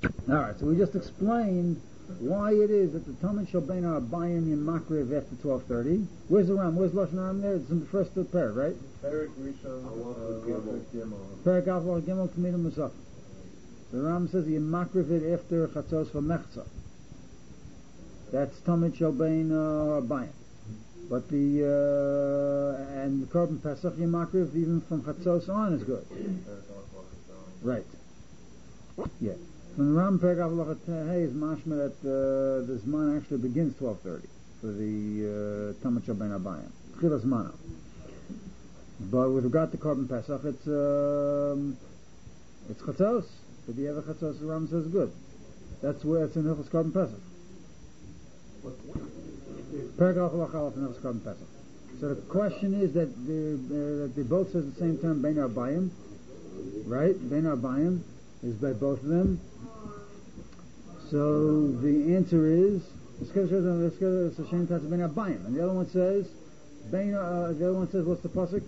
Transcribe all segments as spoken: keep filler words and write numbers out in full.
Alright, so we just explained why it is that the Talmud shall bein Arbayim Yemakriv after twelve thirty. Where's the Ram? Where's Lashon Ram there? It's in the first parak, right? Parak Rishon, Gimel. Parak Alpha Gimel Kamidim Musaf. The Ram says Yemakriv it after Chatzos for Mechza. That's Talmud shall bein Arbayim. But the uh, and the Korban Pesach Yemakriv even from Chatzos on is good. Right. Yeah. From the Ram Paragraph Hey is mashma that uh, the Zman actually begins twelve thirty for the Talmud Shal Bein Arbayim. Tchilas Zmana. But with regard to Korban Pesach, it's um, it's Chatzos. But the other Chatzos, the Ram says good. That's where it's in Hilchos Korban Pesach. Paragraph Lachalaf in Hilchos Korban Pesach. So the question is that the, uh, that they both says the same term Bein Arbayim, right? Bein Arbayim is by both of them. So the answer is and the other one says Bein, uh, the other one says what's the pasuk?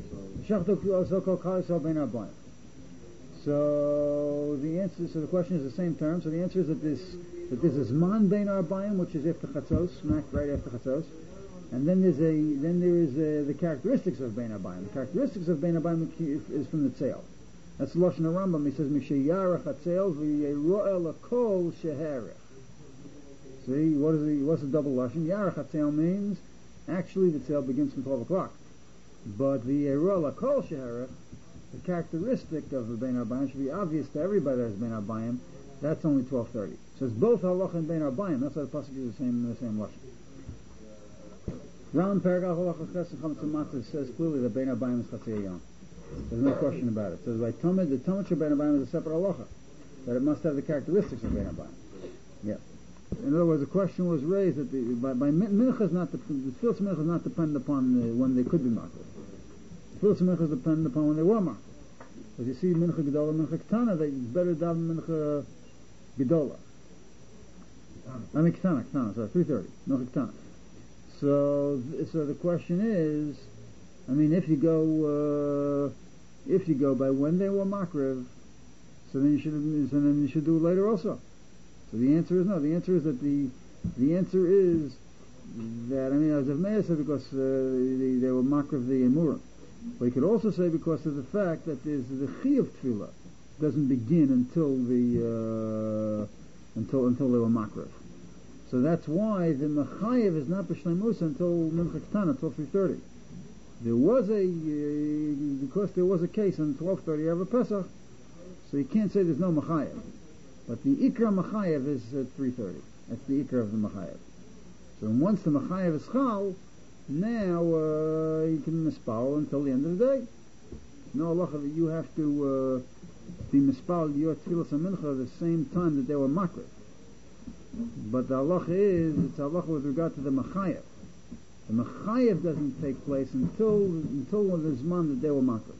So the answer so the question is the same term. So the answer is that this that this is Zman Bein Arbayim, which is after Chatzos, smack right after Chatzos. And then there's a then there is a, the characteristics of Bein Arbayim. The characteristics of Bein Arbayim is from the Tzeil. That's the Lashon Rambam. He says, "Mishayarach hatzeil v'yeroel akol sheharich." See, what is the what's the double Lashon? Yarach hatzeil means actually the tzeil begins from twelve o'clock, but the yeroel akol sheharich, the characteristic of the Bein Arbayim should be obvious to everybody that has Bein Arbayim. That's only twelve thirty. So it's both halacha and Bein Arbayim. That's why the pasuk is the same the same Lashon. Ram Paragraph Halacha Ches and Chametz Matzah says clearly that Bein Arbayim is Chatzei Yom. There's no question about it. So by Talmud, the Talmud Shel Bein Arbayim is a separate halacha, that it must have the characteristics of Bein Arbayim. Yeah. In other words, the question was raised that the, by, by mincha is not the tefillas mincha is not dependent upon the, when they could be makriv. Tefillas mincha is dependent upon when they were makriv. As you see, mincha gedola, mincha ketana, that it's better than mincha gedola. I mean ketana, ketana. Sorry, three thirty. Mincha ketana. So, so the question is, I mean, if you go, uh, if you go by when they were makriv, so then you should, so then you should do it later also. So the answer is no. The answer is that the, the answer is that I mean, as Avnei said, because uh, they, they were makriv the emurim. But you could also say because of the fact that there's the chiyuv tefillah doesn't begin until the uh, until until they were makriv. So that's why the mechayev is not b'shleimus until mincha ketana, until three thirty. There was a, uh, because there was a case on twelve thirty of Pesach, so you can't say there's no Machayev. But the Ikra Machayev is at three thirty. That's the Ikra of the Machayev. So once the Machayev is Chal, now uh, you can mispal until the end of the day. No halacha that you have to uh, be mispal your Tfilas and Mincha at the same time that they were Makriv. But the halacha is, it's a halacha with regard to the Machayev. The Mechayev doesn't take place until until the Zman that they were Makriv.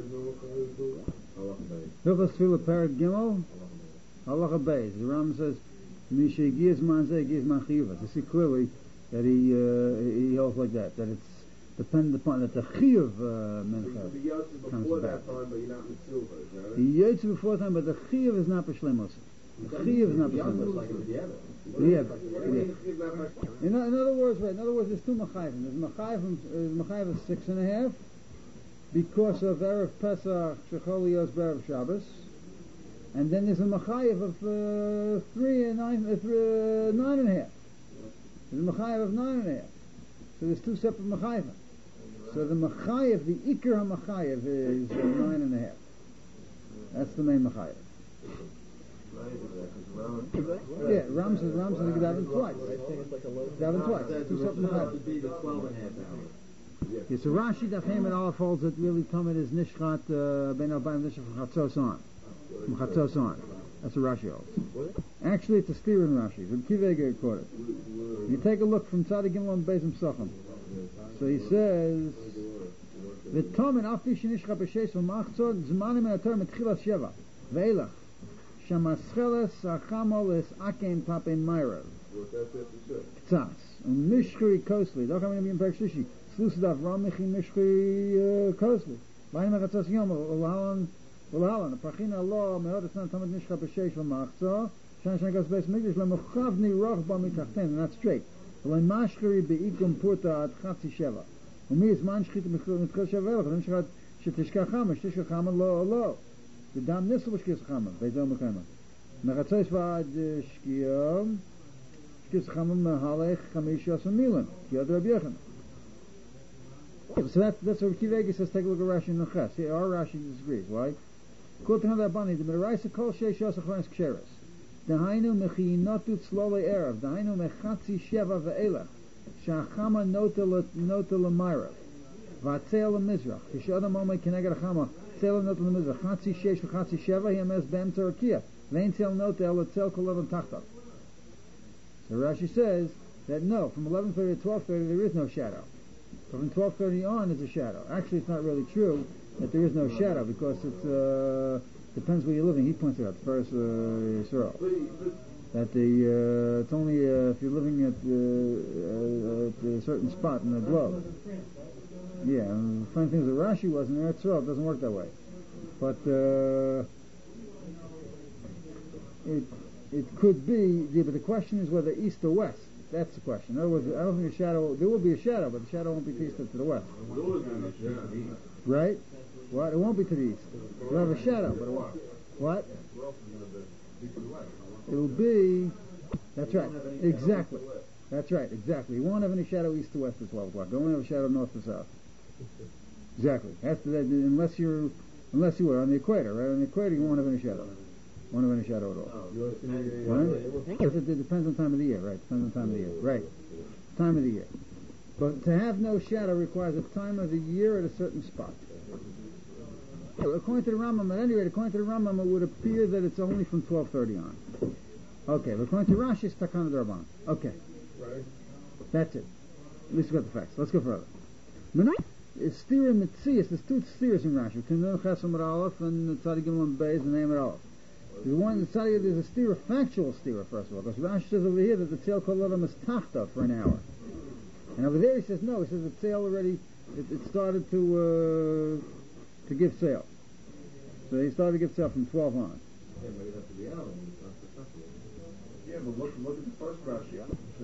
Hilchos Tefillah Parak Gimel Halacha Beis. The Ram says, "Misha gives man zeh gives man chiyuvas." You see clearly that he uh, he holds like that. That it's dependent upon that the chiyuv uh, mincha comes back. He yotze before time, but the chiyuv is not b'shleimus. The chiyuv is not b'shleimus. Yeah, yeah. In, in other words, right? In other words, there's two machayvim. There's machayvim, uh, machayv is six and a half because of erev Pesach shechol yos b'erev Shabbos, and then there's a machayv of uh, three and nine, uh, three, uh, nine and a half. There's a machayv of nine and a half. So there's two separate machayvim. So the machayv, the ikar machayv is uh, nine and a half. That's the main machayv. Yeah, Ram says Ram says Daven twice. Daven twice. Two separate machayv. Yeah, so Rashi Daf Haman Aleph holds that really Talmud is Nishchat uh, Ben Arbayim Nishchat from Chatzos on. From Chatzos on. That's what Rashi holds. Actually, it's a steer in Rashi. From Kivega quoted. You take a look from Tzadik Gimel and Beis Sochem. So he says, "The Talmud Afi Shnishchat B'Sheis V'Machzor Zmanim and Atar Metchilas Sheva Ve'elach Shamascheles Achamol Es Akein Papein Myrav K'tzas and Mishchri Kosli. Don't come in and Perek Shlishi. Slusidav Ramichi Mishchri Kosli. Vayim Chatzos Yom Olahan ולהלן, הפרחין הלא מאוד עצמן תמיד נשכה בשש למחצה, שנה שנה גס בייס מקדש למוכבני רוח בה מתחתן, and that's straight. ולא משחרי באיקום פורטה עד חצי שבע. ומי זמן שחית מתחיל שבע אלך, ואני שחת שתשכח חמה, שתשכח חמה לא או לא. ודם נסו בשקיס חמה, ואיזו מקיימה. מרצויס ועד שקיום, שקיס חמה מהלך חמישה עשר מילן, כי עד רבי יחנן. So that, that's what Kiva Egi says. Take a look at Rashi and Neches. See, our Rashi disagrees. Why? Kol Tehana Abani, the Midaraisa Kol Sheish Yosach Vanis Ksheres. Dahainu Mechiyinotu Tzlolei Erev. Dahainu Mechatzi Sheva Ve'elach. Sha'achama Nota L'Mayrav. V'atzeil L'Mizrach. Kishadam Omei Keneged Achama. Tzeil Nota L'Mizrach. Chatzi Sheish V'chatzi Sheva. Hiyames Bem Tzarakia. Ve'in Tzeil Nota El Tzeil Kol Levan Tachtav. So Rashi says that no, from eleven thirty to twelve thirty there is no shadow. But from twelve thirty on is a shadow. Actually, it's not really true that there is no shadow because it uh, depends where you're living. He points it out first, uh, Yisrael, that the uh, it's only uh, if you're living at, uh, uh, at a certain spot in the globe. Yeah, and the funny thing is that Rashi was in Eretz Yisrael. It doesn't work that way, but uh, it it could be. Yeah, but the question is whether east or west. That's the question. In other words, I don't think a shadow, there will be a shadow, but the shadow won't be east to the west. Right? What? It won't be to the east. It'll have a shadow, but it won't. What? It will be, that's right, exactly. That's right, exactly. You won't have any shadow east to west at twelve o'clock. You won't have a shadow north to south. Exactly. That's the, unless you're, unless you are on the equator, right? On the equator you won't have any shadow. Won't have any shadow at all. Right? It, it depends on time of the year, right? Depends on time of the year, right? Time of the year. But to have no shadow requires a time of the year at a certain spot. According to the Rambam, at any rate, according to the Rambam, it would appear that it's only from twelve thirty on. Okay, but according to Rashi, it's Takana D'Rabbanan. Okay. Right. That's it. At least we got the facts. Let's go further. It's Stira Mitzias. There's two Stiras in Rashi. Tinun Chesam at Aleph and Tzadi Gimel Beis and Name at Aleph. There's one that there's a stira, factual stira, first of all, because Rashi says over here that the tzeil kol adam is tachta for an hour, and over there he says no. He says the tzeil already it, it started to uh, to give tzeil, so he started to give tzeil from twelve on. Yeah, but it has to be out. Yeah, but look, look at the first Rashi.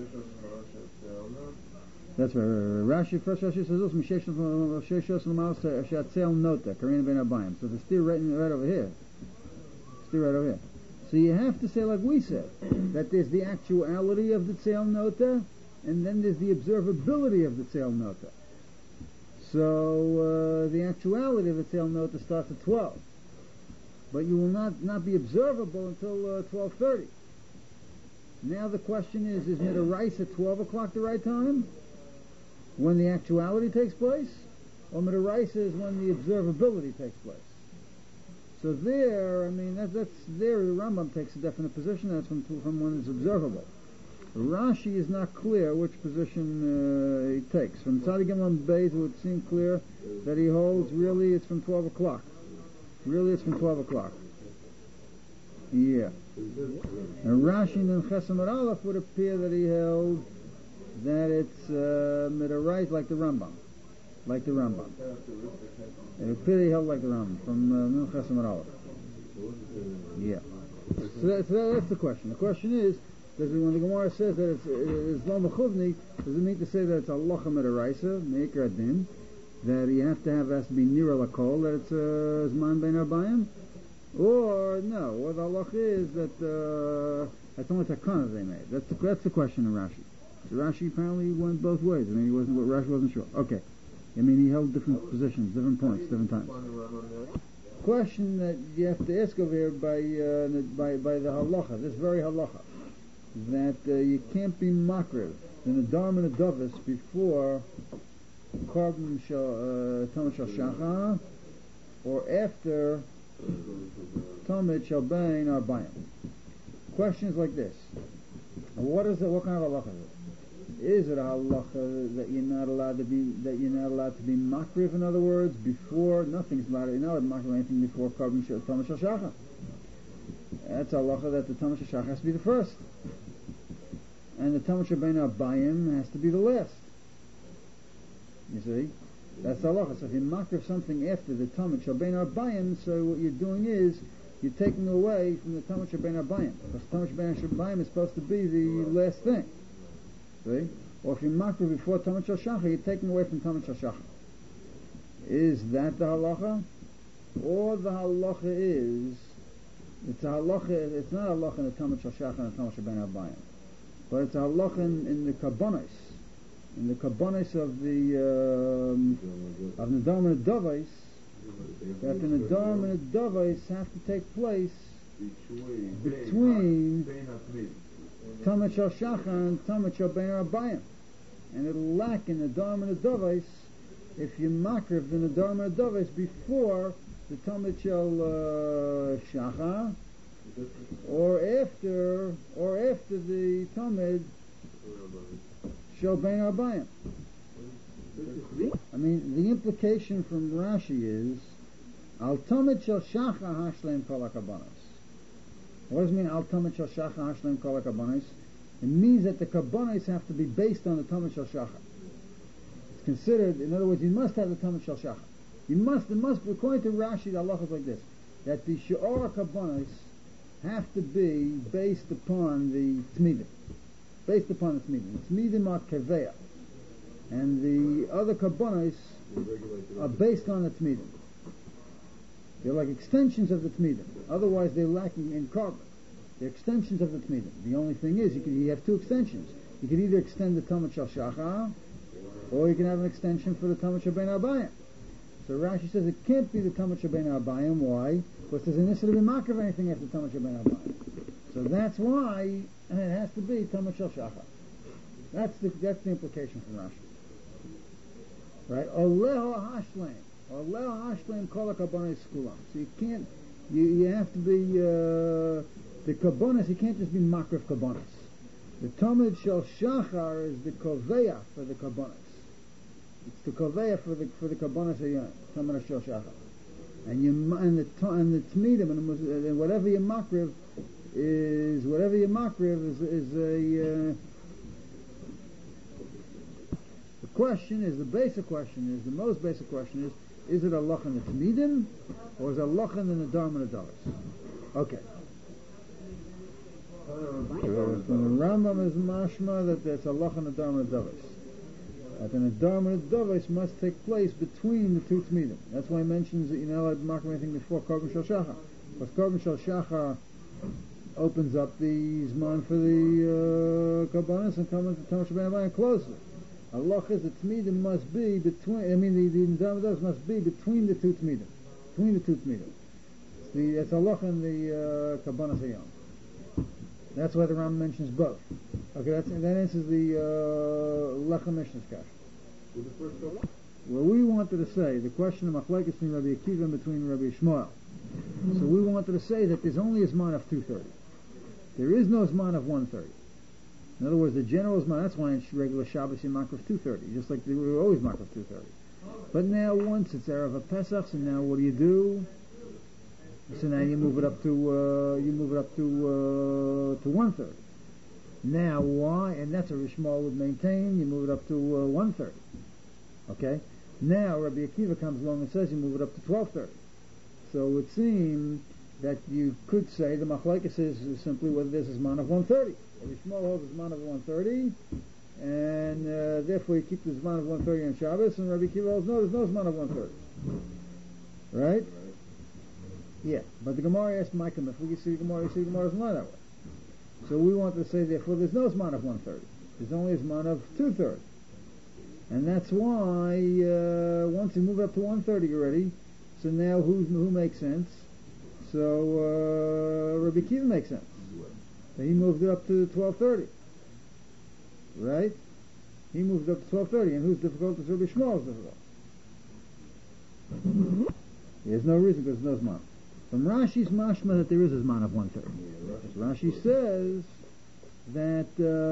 That's right. Rashi first Rashi says this Misheshos L'Malos Shatzeil Nota Karina Ben Abayim. So the stira right, right over here. Right over here. So you have to say like we said, that there's the actuality of the Tzeil Nota, and then there's the observability of the Tzeil Nota. So uh, the actuality of the Tzeil Nota starts at twelve, but you will not, not be observable until uh, twelve thirty. Now the question is, is Midaraisa at twelve o'clock the right time, when the actuality takes place, or Midaraisa is when the observability takes place? So there, I mean, that, that's there. The Rambam takes a definite position. That's from from when it's observable. Rashi is not clear which position uh, he takes. From Tzadi Gimel Beis, it would seem clear that he holds really it's from twelve o'clock. Really, it's from twelve o'clock. Yeah. And Rashi and Chesam at Aleph would appear that he held that it's uh, Midaraisa like the Rambam. Like the Rambam. It appears he held like the Rambam from Nun Chesam at Aleph. Yeah. So, that, so that, that's the question. The question is, does it, when the Gemara says that it's, it's Lo Mechuvni, does it mean to say that it's Halacha Midaraisa, Meikar Adin, that you have to have, has to be Nira Lakol, that it's uh, Zman Ben Arbayim? Or, no, or the Halacha is that uh, that's only Takana they made. That's the, that's the question in Rashi. So Rashi apparently went both ways. I mean, he wasn't, Rashi wasn't sure. Okay. I mean, he held different positions, different points, different times. Question that you have to ask over here by uh, by by the halacha, this very halacha, that uh, you can't be makriv in a dharm and a davis before korban tamid shel shacha or after tamid shel bein arbayim. Questions like this: What is it? What kind of halacha is it? Is it a halacha that you're not allowed to be that you're not allowed to be makriv? In other words, before nothing's allowed. You're not allowed to makriv anything before korban tamid shel shacha. That's a halacha that the tamid shel shacha has to be the first, and the tamid shel bein arbayim has to be the last. You see, That's halacha. So if you makriv something after the Talmud Shel Bein Arbayim, so what you're doing is you're taking away from the Talmud Shel Bein Arbayim. Because Talmud Shel Bein Arbayim is supposed to be the last thing. See? Or if you makriv before Talmud Shel Shachar, you're taking away from Talmud Shel Shachar. Is that the halacha? Or the halacha is, it's a halacha, it's not a halacha in the Talmud Shel Shachar and the Talmud Shel Bein Arbayim, but it's a halacha in, in the Kabbanis, in the Kabbanis of the um, of Nedarim and Dovais, that the Nedarim and Dovais have to take place between Talmud Shel Shachar and Talmud Shel Bein Arbayim, and it'll lack in the Nedarim and Dovais if you makriv the Nedarim and Dovais before the Talmud Shel uh, Shachar, or after, or after the Talmud Shel Bein Arbayim. I mean, the implication from Rashi is Al Talmud Shel Shachar Hashleim Kol HaKabbanos. What does it mean Al Talmud Shel Shachar Hashleim Kol HaKabbanos? It means that the Kabbanos have to be based on the Talmud Shel Shachar. It's considered, in other words, you must have the Talmud Shel Shachar. You must, it must, according to Rashi, the halacha is like this, that the She'or HaKabbanos have to be based upon the Tmidim. Based upon the Tmidim. The Tmidim are Keveah. And the other Kabbanos are based on the Tmidim. They're like extensions of the Tmidim. Otherwise they're lacking in carbon. They're extensions of the Tmidim. The only thing is, you can you have two extensions. You can either extend the Talmud Shel Shachar, or you can have an extension for the Talmud Shel Bein Arbayim. So Rashi says it can't be the Talmud Shel Bein Arbayim. Why? Because there's an issue to be makriv of anything after Talmud Shel Bein Arbayim. So that's why it has to be Talmud Shel Shachar. That's the that's the implication from Rashi. Right? Oleho hashleim, Oleho hashleim kol hakabbanos kulam. So you can't, you you have to be uh, the kabbanos. You can't just be makriv kabbanos. The Talmud Shel Shachar is the koveya for the kabbanos. It's the koveya for the for the kabbanos hayon, Talmud Shel Shachar. And you and the and the tmidim and, and whatever you makriv is whatever you makriv is is a. Uh, the question is the basic question is the most basic question is is it a loch in the tmidim or is it a loch in the nedarim and nedaros? Okay. So the Rambam is mashma that there's a loch in the nedarim and nedaros. That the nedarim and nedaros must take place between the two tmidim. That's why he mentions that you're not allowed to mark anything before Korban Shel Shachar. Because Korban Shel Shachar opens up the Zman for the uh, Kabbanis and comes to Talmud Shel Bein Arbayim closely. Allah is the Tmidim must be between, I mean the, the Nedarim must be between the two Tmidim. Between the two Tmidim. It's, the, it's Allah and the uh, Kabbanis Hayom. That's why the Ram mentions both. Okay, that's, that answers the uh, Lechem Mishnah's question. Well, we wanted to say, the question of Machlekes between Rabbi Akiva and between Rabbi Shmuel. So we wanted to say that there's only a Zman of two thirty. There is no Zman of one thirty. In other words, the general Zman, that's why in regular Shabbos you mark of two thirty, just like we were always mark of two thirty. But now once it's Erev HaPesach, so now what do you do? So now you move it up to, uh, you move it up to, uh, to one thirty. Now why? And that's what Rishmal would maintain, you move it up to uh, one thirty. Okay? Now Rabbi Akiva comes along and says you move it up to twelve thirty. So it would seem that you could say the Machlekes is, is simply whether there's a Zman of one thirty. Rabbi Shmuel holds a Zman of one thirty, and uh, therefore you keep the Zman of one thirty on Shabbos, and Rabbi Akiva holds no, there's no Zman of one thirty. Right? Right? Yeah, but the Gemara asked Micah, if we can see the Gemara, you see the Gemara doesn't lie that way. So we want to say, therefore, there's no Zman of one thirty. There's only a Zman of two thirty. And that's why, uh, once you move up to one thirty already, so now who's, who makes sense? So, uh, Rabbi Akiva makes sense. So he moved it up to twelve thirty. Right? He moved it up to twelve thirty. And who's difficult? It's Rabbi Shmuel is difficult. There's no reason because there's no Zman. From Rashi's mashma that there is a Zman of one thirty. Rashi says that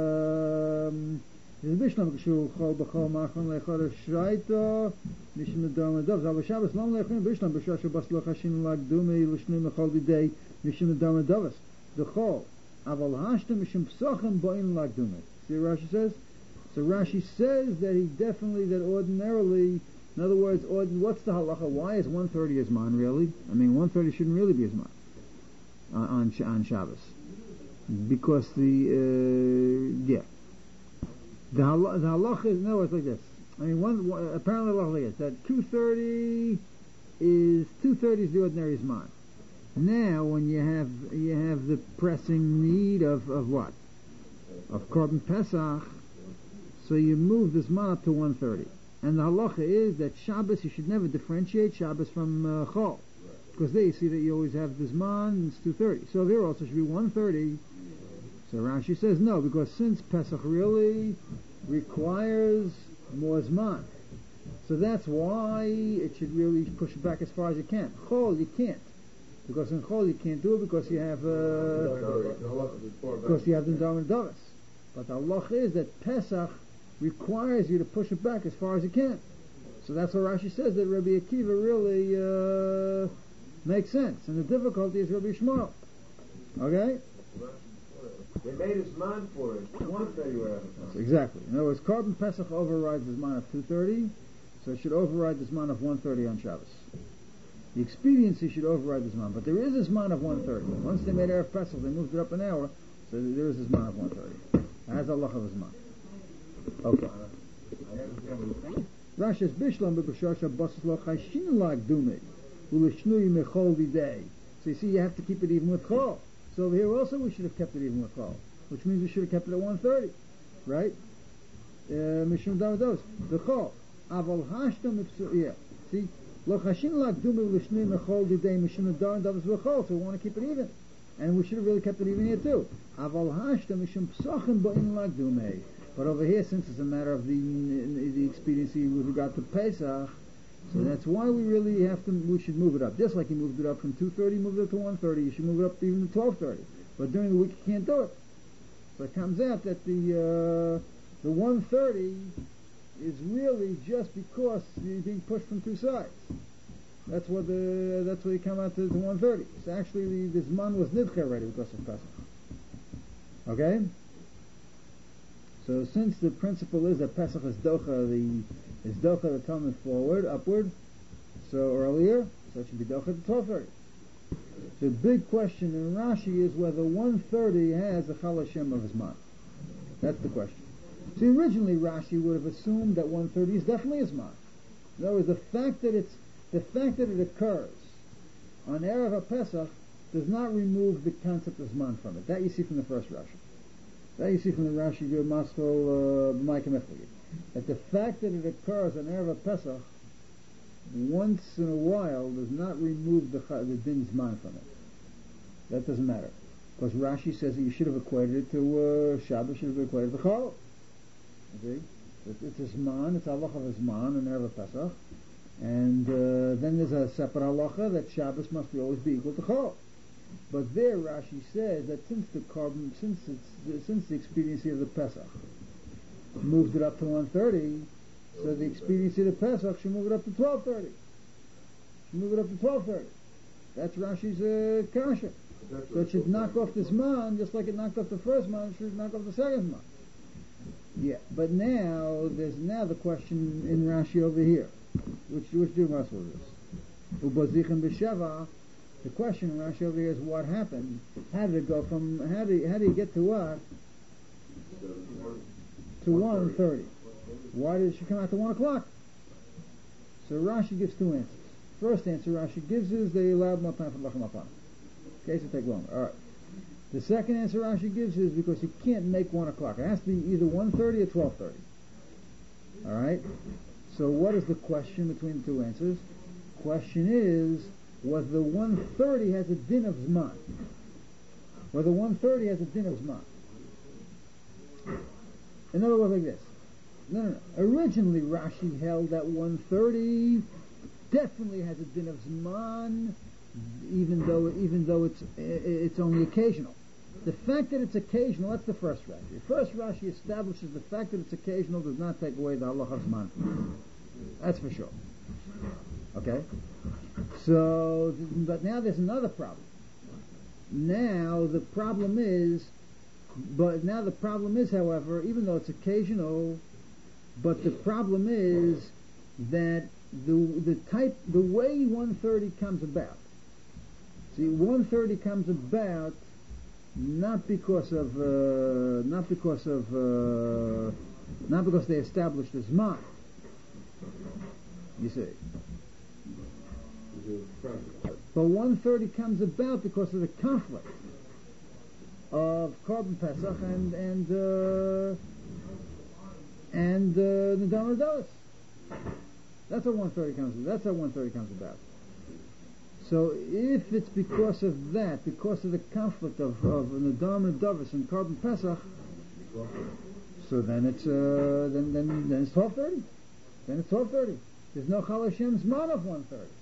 um, there's a Bishlam K'shu Chol B'chol Machon Lechor Shraito Mishim Nedarim Nedaros Al Shabbos Lom Lechon Bishlam B'shah Shabbos Lechashin Lagdumi L'Shnei Mechol B'dei Mishim Nedarim Nedaros the Chol Aval Hashtem Mishim Psochem Bo'in Lagdumi. See what Rashi says? So Rashi says that he definitely, that ordinarily, in In other words, or what's the halacha? Why is one thirty a zman really? I mean, one thirty shouldn't really be a zman on on, on Shabbos, because the uh, yeah, the halacha, the halacha is no, it's like this. I mean, one, one apparently the halacha is that two thirty is two thirty is the ordinary zman. Now, when you have you have the pressing need of, of what? Of Korban Pesach, so you move the Zman up to one thirty. And the halacha is that Shabbos, you should never differentiate Shabbos from uh, Chol. Because there you see that you always have the Zman, and it's two thirty. So there also should be one thirty. So Rashi says no, because since Pesach really requires more Zman, so that's why it should really push it back as far as you can. Chol, you can't. Because in Chol you can't do it because you have uh, because you have the Nidar and Davis. But the halacha is that Pesach requires you to push it back as far as you can. So that's what Rashi says, that Rabbi Akiva really uh, makes sense. And the difficulty is Rabbi Shmuel. Okay? They made a zman for it. one thirty whatever. Exactly. In other words, Korban Pesach overrides the Zman of two thirty, so it should override the Zman of one thirty on Shabbos. The expediency should override the Zman, but there is a Zman of one thirty. Once they made Erev Pesach, they moved it up an hour, so there is a Zman of one thirty. It has a lach of a Zman. Okay. Rashi's Bishlam b'Bashasha Basas lo Chayshin lag Dume u'Lishnui mechol v'day. So you see, you have to keep it even with Chol. So over here also we should have kept it even with Chol, which means we should have kept it at one thirty, right? Mishum Davados the Chol. Aval Hashtam yeah. See. Lo chashin lag dume l'shnei mechol didei mishum dar davos v'chol. So we want to keep it even, and we should have really kept it even here too. Aval hashta mishum psachim ba'in lag dume. But over here, since it's a matter of the the expediency with regard to Pesach, so that's why we really have to. We should move it up, just like you moved it up from two thirty, moved it up to one thirty. You should move it up to even to twelve thirty. But during the week you can't do it. So it comes out that the uh, the one thirty is really just because you're being pushed from two sides. That's what the that's why you come out to the one thirty. So actually, the, this man was nidcha already because of Pesach. Okay. So since the principle is that Pesach is docha the is docha the Talmud forward upward, so earlier, so it should be docha to twelve thirty. The big question in Rashi is whether one thirty has a chal Hashem of his man. That's the question. See, originally Rashi would have assumed that one thirty is definitely a Zman. In other words, the fact that it's the fact that it occurs on Erev HaPesach does not remove the concept of Zman from it. That you see from the first Rashi. That you see from the Rashi Maskol Ma'akim Eflagi. That the fact that it occurs on Erev HaPesach once in a while does not remove the the din Zman from it. That doesn't matter, because Rashi says that you should have equated it to uh, Shabbos. Should have equated it to Chol. Okay, it's a zman, it's a halacha of a zman in Erev Pesach, and uh, then there's a separate halacha that Shabbos must be always be equal to Chol. But there Rashi says that since the carbon, since it's since the expediency of the Pesach moved it up to one thirty, so the expediency of the Pesach should move it up to twelve thirty. Should move it up to twelve thirty. That's Rashi's uh, kasha. So it should knock off this man just like it knocked off the first man. It should knock off the second man. Yeah, but now there's now the question in Rashi over here, which which do Russell is. Ubazichem b'sheva. The question in Rashi over here is what happened? How did it go from? How did how did he get to what? To one thirty. Why did she come out to one o'clock? So Rashi gives two answers. First answer Rashi gives is they allowed more time for lachem apam. Okay, so take longer. All right. The second answer Rashi gives is because you can't make one o'clock. It has to be either one thirty or twelve thirty. All right. So what is the question between the two answers? Question is whether the one thirty has a din of zman. Whether one thirty has a din of zman. In other words, like this. No, no, no. Originally Rashi held that one thirty definitely has a din of zman, even though even though it's it's only occasional. The fact that it's occasional, that's the first Rashi. The first Rashi establishes the fact that it's occasional does not take away the halacha of zman. That's for sure. Okay? So, but now there's another problem. Now the problem is, but now the problem is, however, even though it's occasional, but the problem is that the the type, the way one thirty comes about. See, one thirty comes about not because of uh, not because of uh, not because they established this Zman. You see. But one thirty comes about because of the conflict of Korban Pesach and and uh, and uh, the Nedar Nedaros. That's how one thirty comes. That's how one thirty comes about. So if it's because of that, because of the conflict of of Nedar Nedaros and Korban Pesach, so then it's uh, then then then it's twelve thirty. Then it's twelve thirty. There's no Chal Hashem Zman of one thirty.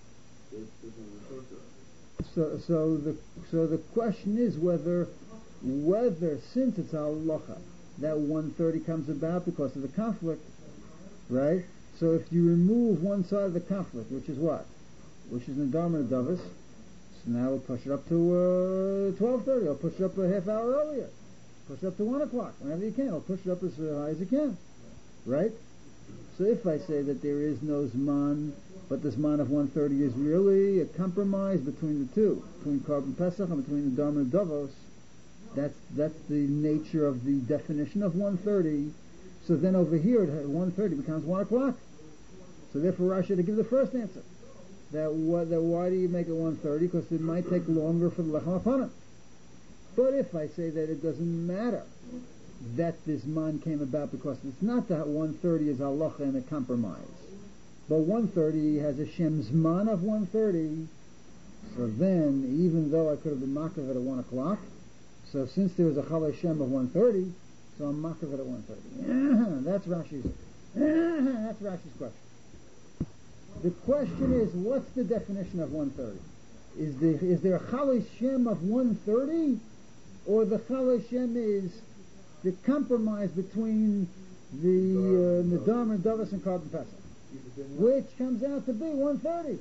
So, so the so the question is whether whether since it's halacha that one thirty comes about because of the conflict, right? So if you remove one side of the conflict, which is what, which is Nedar Nedaros, so now we'll push it up to uh, twelve thirty. I'll push it up a half hour earlier. Push it up to one o'clock whenever you can. I'll push it up as uh, high as you can, right? So if I say that there is no Zman, but the Zman of one thirty is really a compromise between the two, between Korban Pesach and between the Nedar Nedaros, that's that's the nature of the definition of one thirty. So then over here, at one thirty becomes one o'clock. So therefore, Rashi had to give the first answer. That, what, that why do you make it one thirty? Because it might take longer for the Lechem Hapanim. But if I say that it doesn't matter that this man came about because it's not that one thirty is halacha and a compromise, but one thirty has a Shem Zman of one thirty, so then, even though I could have been makav at one o'clock, so since there was a Chal Hashem of one thirty, so I'm makav at one thirty. That's Rashi's that's Rashi's question. The question is, what's the definition of one thirty? Is there, is there a Chal Hashem of one thirty, or the Chal Hashem is the compromise between the uh, Nedar Nedaros and Korban Pesach, which comes out to be one thirty.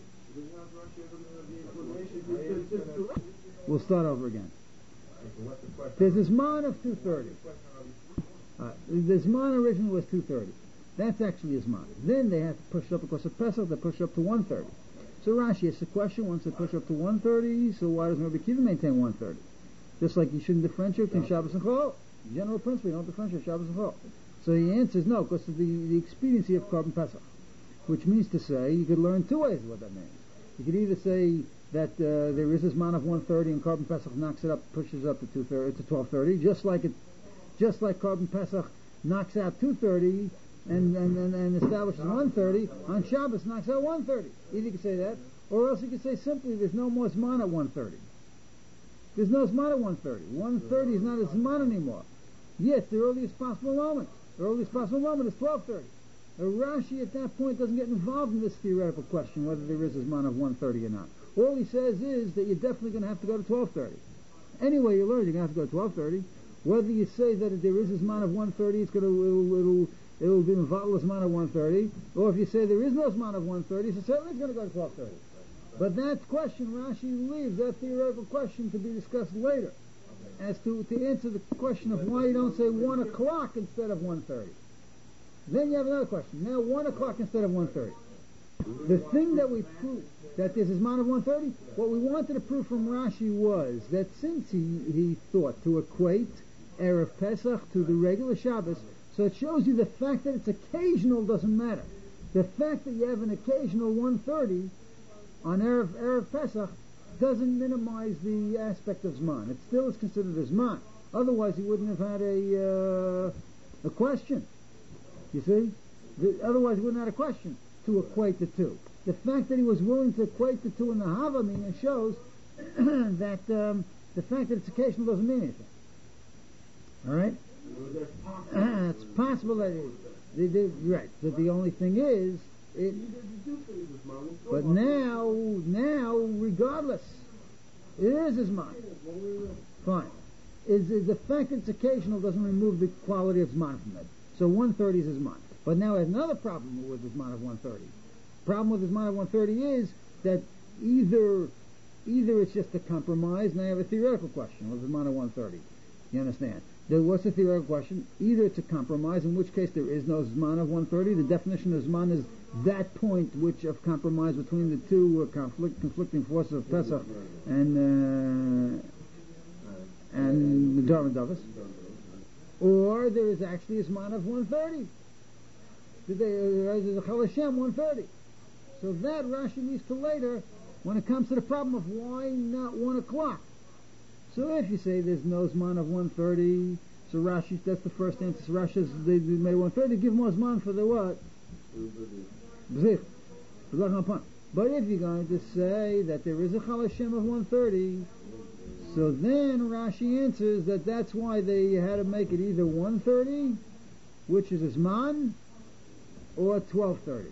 We'll start over again. There's a Zman of two thirty. Uh, the Zman originally was two thirty. That's actually a Zman. Then they have to push up because of Pesach, they push up to one thirty. So Rashi asks the question, once they push up to one thirty, so why doesn't Rabbi Akiva maintain one thirty? Just like you shouldn't differentiate between Shabbos and Chol. General principle, you don't differentiate Shabbos and Chol. So the answer is no, because of the, the expediency of Korban Pesach. Which means to say, you could learn two ways what that means. You could either say that uh, there is this man of one thirty and Korban Pesach knocks it up, pushes it up to two thirty, to twelve thirty, just like it, just like Korban Pesach knocks out two thirty and, and, and, and establishes one thirty, on Shabbos knocks out one thirty. Either you could say that, or else you could say simply there's no more Zman at one thirty. There's no Zman at one thirty. one thirty is not a Zman anymore. Yes, the earliest possible moment. The earliest possible moment is twelve thirty. Rashi at that point doesn't get involved in this theoretical question whether there is a Zman of one thirty or not. All he says is that you're definitely going to have to go to twelve thirty. Anyway, you learn you're going to have to go to twelve thirty. Whether you say that if there is a Zman of one thirty, it's going to it'll it'll, it'll be involved with a Zman of one thirty, or if you say there is no Zman of one thirty, so certainly it's going to go to twelve thirty. But that question, Rashi leaves that theoretical question to be discussed later, as to to answer the question of why you don't say one o'clock instead of one thirty. Then you have another question. Now one o'clock instead of one thirty. The thing that we proved that there's this amount of one thirty, what we wanted to prove from Rashi was that since he, he thought to equate Erev Pesach to the regular Shabbos, so it shows you the fact that it's occasional doesn't matter. The fact that you have an occasional one thirty on Erev, Erev Pesach doesn't minimize the aspect of Zman. It still is considered a Zman. Otherwise he wouldn't have had a, uh, a question. You see? The, otherwise he wouldn't have had a question to equate the two. The fact that he was willing to equate the two in the Havamina shows that um, the fact that it's occasional doesn't mean anything. Alright? It's possible that it, the, the, right. But the only thing is, it, but now, now, regardless, it is his mind. Fine. Is, is the fact that it's occasional doesn't remove the quality of Zman from it. So one thirty is his mind. But now there's another problem with his Zman of one thirty. Problem with his Zman of one thirty is that either either it's just a compromise, and I have a theoretical question with his Zman of one thirty. You understand? There was a theoretical question. Either it's a compromise, in which case there is no Zman of one thirty. The definition of Zman is that point which of compromise between the two uh, conflict, conflicting forces of Pesach and uh, and the Dharma Davis. Or there is actually a Zman of one thirty. There's a Chal Hashem one thirty. So that Rashi leaves to later when it comes to the problem of why not one o'clock. So if you say there's no Zman of one thirty, so Rashi, that's the first answer. So Rashi says they, they made one thirty, give more Zman for the what? B'zich. But if you're going to say that there is a Chal Hashem of one thirty, so then Rashi answers that that's why they had to make it either one thirty, which is a Zman, or twelve thirty.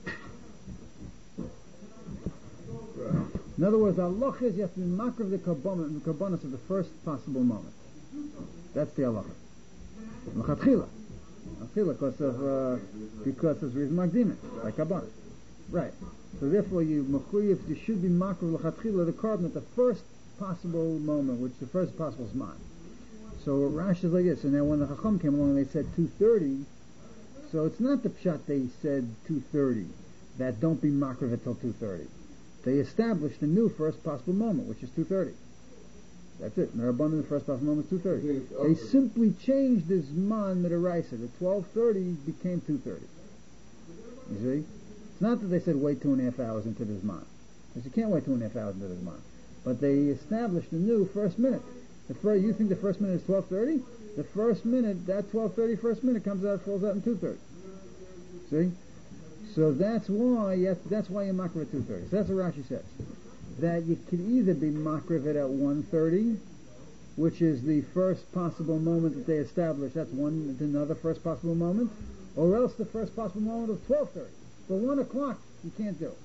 In other words, Allah is you have to be makar of the kabbanas of the first possible moment. That's the halacha. L'chatchila. Because of, uh, because of reason makdimah, like kabbanas. Right. So therefore you, mechuyev, you should be makar of l'chatchila, the carbon at the first possible moment, which is the first possible zman. So Rashi is like this. So now when the Chacham came along and they said two thirty, so it's not the pshat they said two thirty, that don't be makar until two thirty. They established a new first possible moment, which is two thirty. That's it. Merabbanan, the first possible moment is two thirty. They simply changed the Zman Midaraisa. The twelve thirty became two thirty. You see? It's not that they said wait two and a half hours into the Zman. Because you can't wait two and a half hours into the Zman. But they established a new first minute. The first, you think the first minute is twelve thirty? The first minute, that twelve thirty first minute comes out, falls out in two thirty. See? So that's why you have to, that's why you makriv at two thirty. So that's what Rashi says. That you can either be makriv at one thirty, which is the first possible moment that they established. That's one another first possible moment, or else the first possible moment of twelve thirty. But one o'clock you can't do.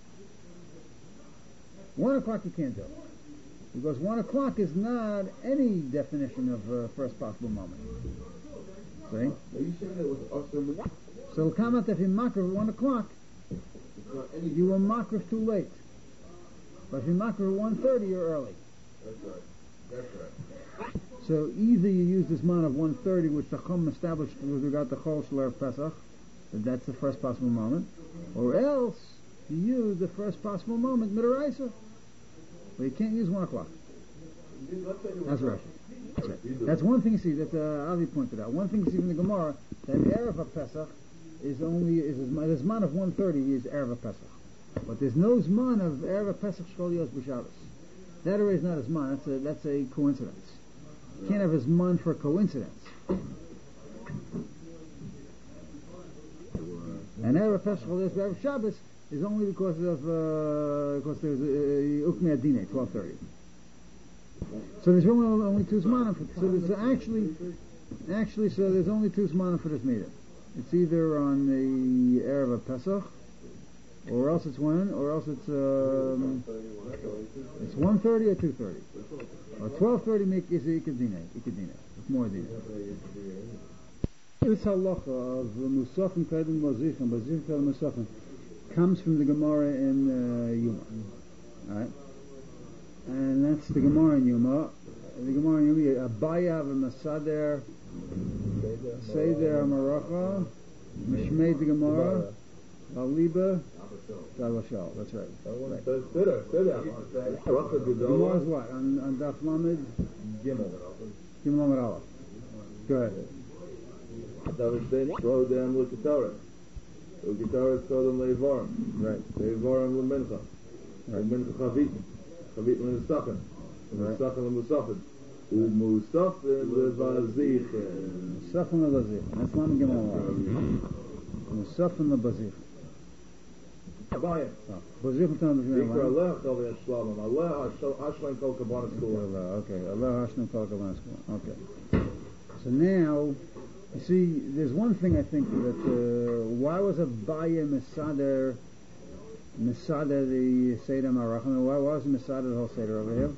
One o'clock you can't do, because one o'clock is not any definition of uh, first possible moment. See? Are you saying it was awesome? So comment if you makriv at one o'clock, you will makriv too late. But if you makriv at one thirty, you're early. That's right. That's right. So either you use this man of one thirty, which the Chum established with regard to Chol Shler Pesach, that that's the first possible moment, or else you use the first possible moment Midaraisa. But you can't use one o'clock. That's Rashi. That's right. That's one thing you see. That's uh, Avi pointed out. One thing you see from the Gemara that Erev Pesach is only is the Zman of one thirty is Erev Pesach, but there's no Zman of Erev Pesach Shkol Yos B'Shabbos. That already is not a Zman. That's a that's a coincidence. You can't have a Zman for a coincidence. And Erev Pesach Shkol Yos B'Erev Shabbos is only because of uh, because there's Ukmi Adine twelve thirty. So there's only, only two Zmanim for so there's actually actually so there's only two Zmanim for this meeting. It's either on the Erev of Pesach, or else it's when, or else it's um, it's one thirty or two thirty, or twelve thirty make is ikadina, ikadina, it's more dina. This halacha of Musafim Kedem Mazichem, Mazichem Kedem Musafim, comes from the Gemara in uh, Yuma, all right, and that's the Gemara in Yuma. The Gemara in Yuma, Abaya v'Masader. Say there Amaracha, Mishmei the Gemara, Aliba, Galashal. That's right. right. Gemara is what? On, on Daf Lamed? Gimel. Gimel Lamed Aleph. Go ahead. That was then throw down with L'Kitaris. L'Kitaris throw them Le'Varim. Right. Le'Varim L'Mincha. L'Mincha Chavit. Chavit L'Nisachin. L'Nisachin L'Musafin. Umusafin L'Vazichin. Musafin L'Vazichin. That's Lamed Gimel Aleph. Musafin L'Vazichin. Abaya. Vazichin Tam Ikra Allah Chavit Shlamim. Allah Hashlam Kol Kabbalah School. Okay. Allah Hashlam Kol Kabbalah School. Okay. So now, you see, there's one thing I think that uh, why was Abaya Mesader Mesader the Seder Marachim? Why was Mesader the whole Seder over here?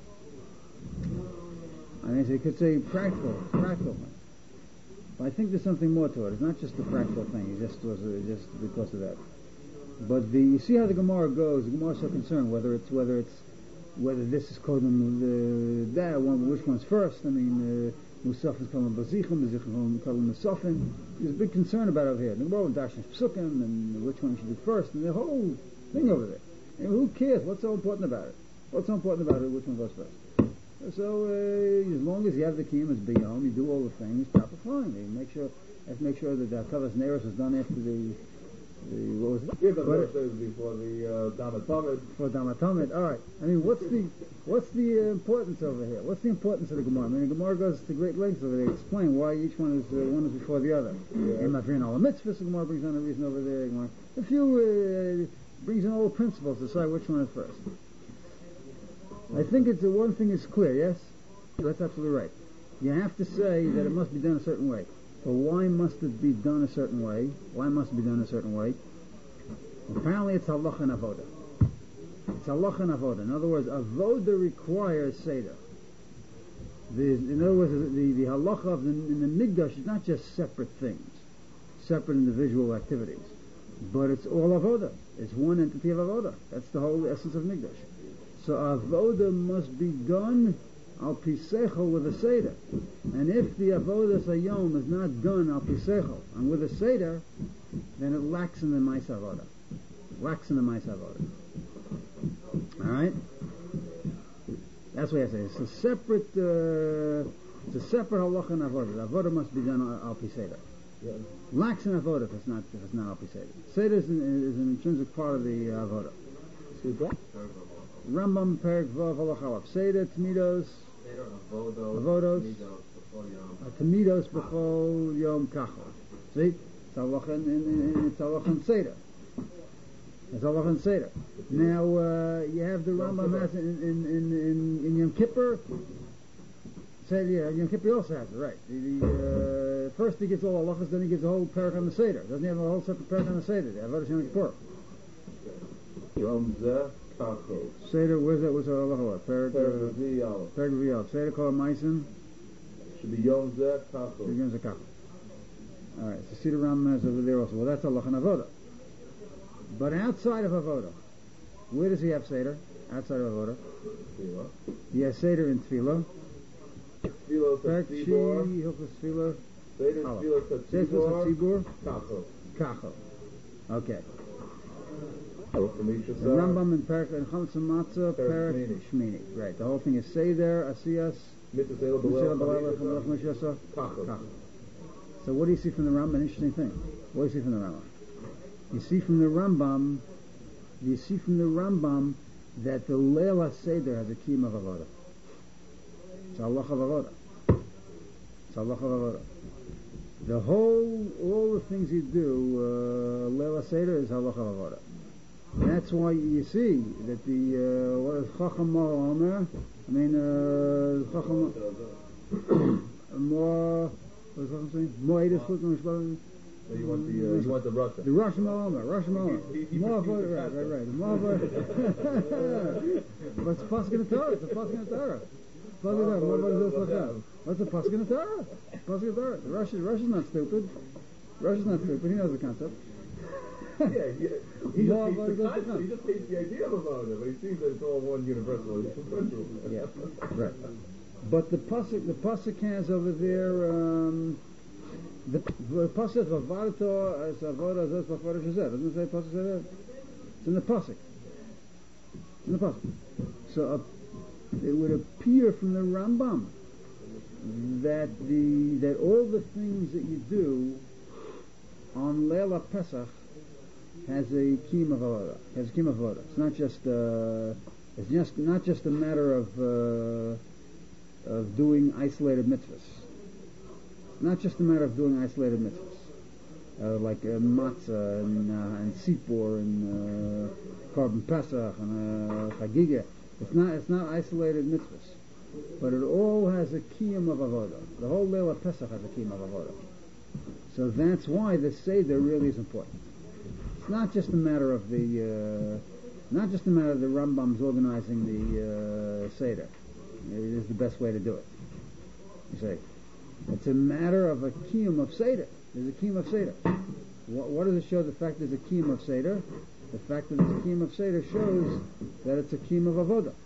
I mean, so you could say practical, practical thing. But I think there's something more to it. It's not just the practical thing. It just was uh, just because of that. But the you see how the Gemara goes. The Gemara is so concerned whether it's whether it's whether this is called the that one, which one's first. I mean, Musaf is called Bazichim, Bazichim called Musafim. There's a big concern about over here. The Gemara and Darshan Psukim, and which one you should do first, and the whole thing over there. And who cares? What's so important about it? What's so important about it? Which one goes first? So uh, as long as you have the kiyum as biyom, you do all the things, proper fine. You make sure, have to make sure that the kavas neros is done after the, the what was it? Yeah, but it was before the uh, damatomid. For damatomid. All right. I mean, what's the what's the uh, importance over here? What's the importance of the Gemara? I mean, the Gemara goes to great lengths over there to explain why each one is uh, one is before the other. In Mafrin all the mitzvahs, the Gemara brings on a reason over there. Gemara, a few uh, brings in all the principles to decide which one is first. I think it's uh, one thing is clear, yes? That's absolutely right. You have to say that it must be done a certain way. But why must it be done a certain way? Why must it be done a certain way? Apparently it's halacha and avoda. It's halacha and avoda. In other words, avoda requires seder. The, in other words, the, the halacha of the, in the mikdash is not just separate things, separate individual activities, but it's all avoda. It's one entity of avoda. That's the whole essence of mikdash. So avoda must be done al pisechel with a seder, and if the avoda sayom is not done al pisechel and with a seder, then it lacks in the ma'is avoda. Lacks in the ma'is avoda. All right, that's what I say. It's a separate, uh, it's a separate halacha and avoda. The avoda must be done al piseder. Yeah. Lacks in avoda if it's not if it's not al piseder. Seder is an, is an intrinsic part of the uh, avoda. Rambam Perek Vav Halachalav Seder Tmidos Avodos Tmidos B'chol Yom Kachol. See, it's halacha and it's halacha and Seder. It's halacha and Seder. Now uh, you have the Rambam has in in in in, in Yom Kippur. Say yeah, Yom Kippur also has it, right? The, the, uh, first he gives all halachas, then he gives a whole Perek on the Seder. Doesn't he have a whole separate Perek on the Seder? The Avodas Yom Kippur. Yom Zeh Kachol. Seder, where's that? What's the halacha? Perek V'yal. Perek V'yal. Seder called Meissen. Should be Yom Zeh Kachol. Begins a kachol. All right. So see the Rambam has over there also. Well, that's halacha and avoda. But outside of avoda, where does he have seder? Outside of avoda, he has seder in tefillah. Tefillah Perek Shi Tzibor. Hilchos Tefillah. Seder Tefillah Tzibor. Tzibor. Kachol. Kachol. Okay. The The Rambam in Perek and Chametz and Matzah, Perek Shmini. Right. The whole thing is seder, asiyas, Mitzvah Seder Mitzvah B'leil. B'leil, Chamelech Mishasa, Kachol. Kachol. So what do you see from the Rambam? An interesting thing. What do you see from the Rambam? You see from the Rambam, you see from the Rambam that the Leila Seder has a kiyum of avoda. It's halacha of avoda. It's halacha of avoda. The whole, all the things you do, uh, Leila Seder is halacha of avoda. And that's why you see that the, uh, what is Chacham Omer? I mean, uh, Chacham, more, what is Chacham saying? Moedis Chutz You want the uh, you want the Russia. The Russian Malama, Russian Malama. He- he- he More precedes for, the right, concept. right, right. More for, but it's a pasuk in the Torah. It's a pasuk in the Torah. Pasuk in the Torah. More for this, like What's a pasuk in the Torah? Pasuk in the Torah. The Russian, Russian's not stupid. Russian's not stupid. He knows the concept. Yeah, yeah. He just, More hates for the this, concept. like He just hates the idea of a voter, but he sees that it's all one universal principle. Yeah, right. But the pasuk, the pasuk has over there. Um, The, the pasuk of Vavato as Avoda Zos B'Chodesh Hazeh. Doesn't it say pasuk say that? It's in the pasuk. It's in the pasuk. So uh, it would appear from the Rambam that the that all the things that you do on Leila Pesach has a kiyum of avoda. Has a kiyum of avoda. It's not just uh, it's just not just a matter of uh, of doing isolated mitzvahs. Not just a matter of doing isolated mitzvahs, uh, like uh, matzah and, uh, and sipor and uh, korban pesach and uh, chagiga. It's not it's not isolated mitzvahs, but it all has a kiyum of avoda. The whole Leila Pesach has a kiyum of avoda. So that's why the seder really is important. It's not just a matter of the uh, not just a matter of the Rambam's organizing the uh, seder. It is the best way to do it. You say. It's a matter of a kiyum of seder. There's a kiyum of seder. What, what does it show? The fact there's a kiyum of seder. The fact that there's a kiyum of seder shows that it's a kiyum of avoda.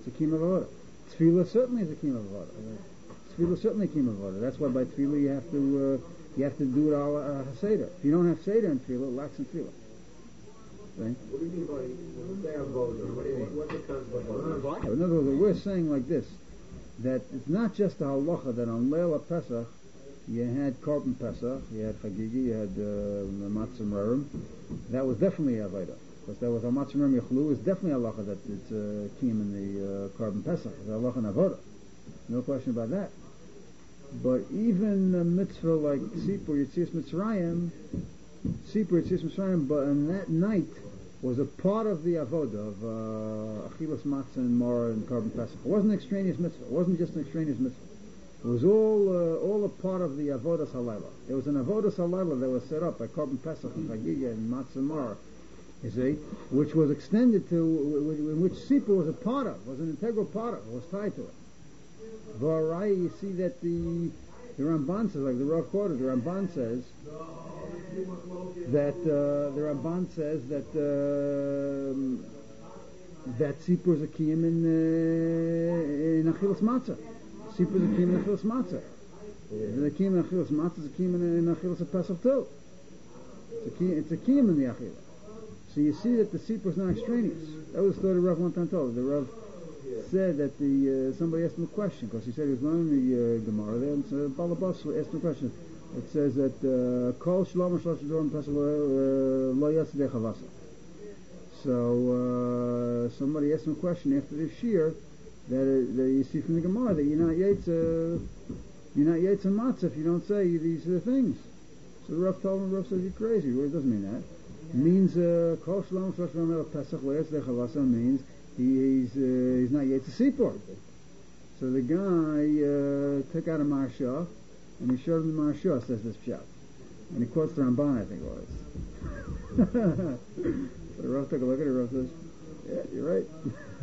It's a kiyum of avoda. Tefillah certainly is a kiyum of avoda. Tefillah is certainly a kiyum of avoda. That's why by tefillah you have to uh, you have to do it all uh, seder. If you don't have seder in tefillah, it lacks in tefillah. Right? What do you mean by when they have avoda? What do you mean? What becomes avoda? In other words, we're saying like this, that it's not just the halacha that on Leil Pesach you had Korban Pesach, you had Chagigi, you had uh, Matzah Merim. That was definitely avoda. Because there was a Matzah Merim Yechlu, is definitely a halacha that it's uh, kiyum in the uh, Korban Pesach. It's a halacha in avoda. No question about that. But even a mitzvah like Sipur Yetzias Mitzrayim, Sipur Yetzias Mitzrayim, but on that night was a part of the avoda of uh, Achilas Matzah and Mara and Korban Pesach. It wasn't an extraneous mitzvah. It wasn't just an extraneous mitzvah. It was all uh, all a part of the avodas halayla. There was an avodas halayla that was set up by Korban Pesach and Chagiga and Matzah and Mara, you see, which was extended to, in which Sipur was a part of, was an integral part of, was tied to it. V'arai, you see that the the Ramban says, like the Rav quoted, the Ramban says that uh, the Ramban says that uh, that Sipur is a kiyum in uh, in Achilas Matzah. Sipur is a kiyum in Achilas Matzah. The kiyum in Achilas Matzah is a kiyum in, in Achilas Pesach too. It's a kiyum, it's a kiyum in the Achilah. So you see that the Sipur is not extraneous. That was the story Rav one time told. The Rav said that the uh, somebody asked him a question because he said he was learning the uh, Gemara there, and so Balabas asked him a question. It says that Kol Shalom Shlosh Dorim Pesach Lo Yatzedei Chavasa. So uh, somebody asked him a question after the shir that, uh, that you see from the Gemara that you're not yaitz uh, you're not yaitz and matzah if you don't say these uh, things. So the Rav told him, the Rav says you're crazy. Well, it doesn't mean that. It means Kol Shalom Shlosh Dorim Pesach Lo Yatzedei Chavasa means He, he's uh, he's not yet to Sipur. So the guy uh, took out a Marsha and he showed him the Marsha, says this pshat. And he quotes the Ramban, I think it was. So the Rav took a look at it, the Rav says, yeah, you're right.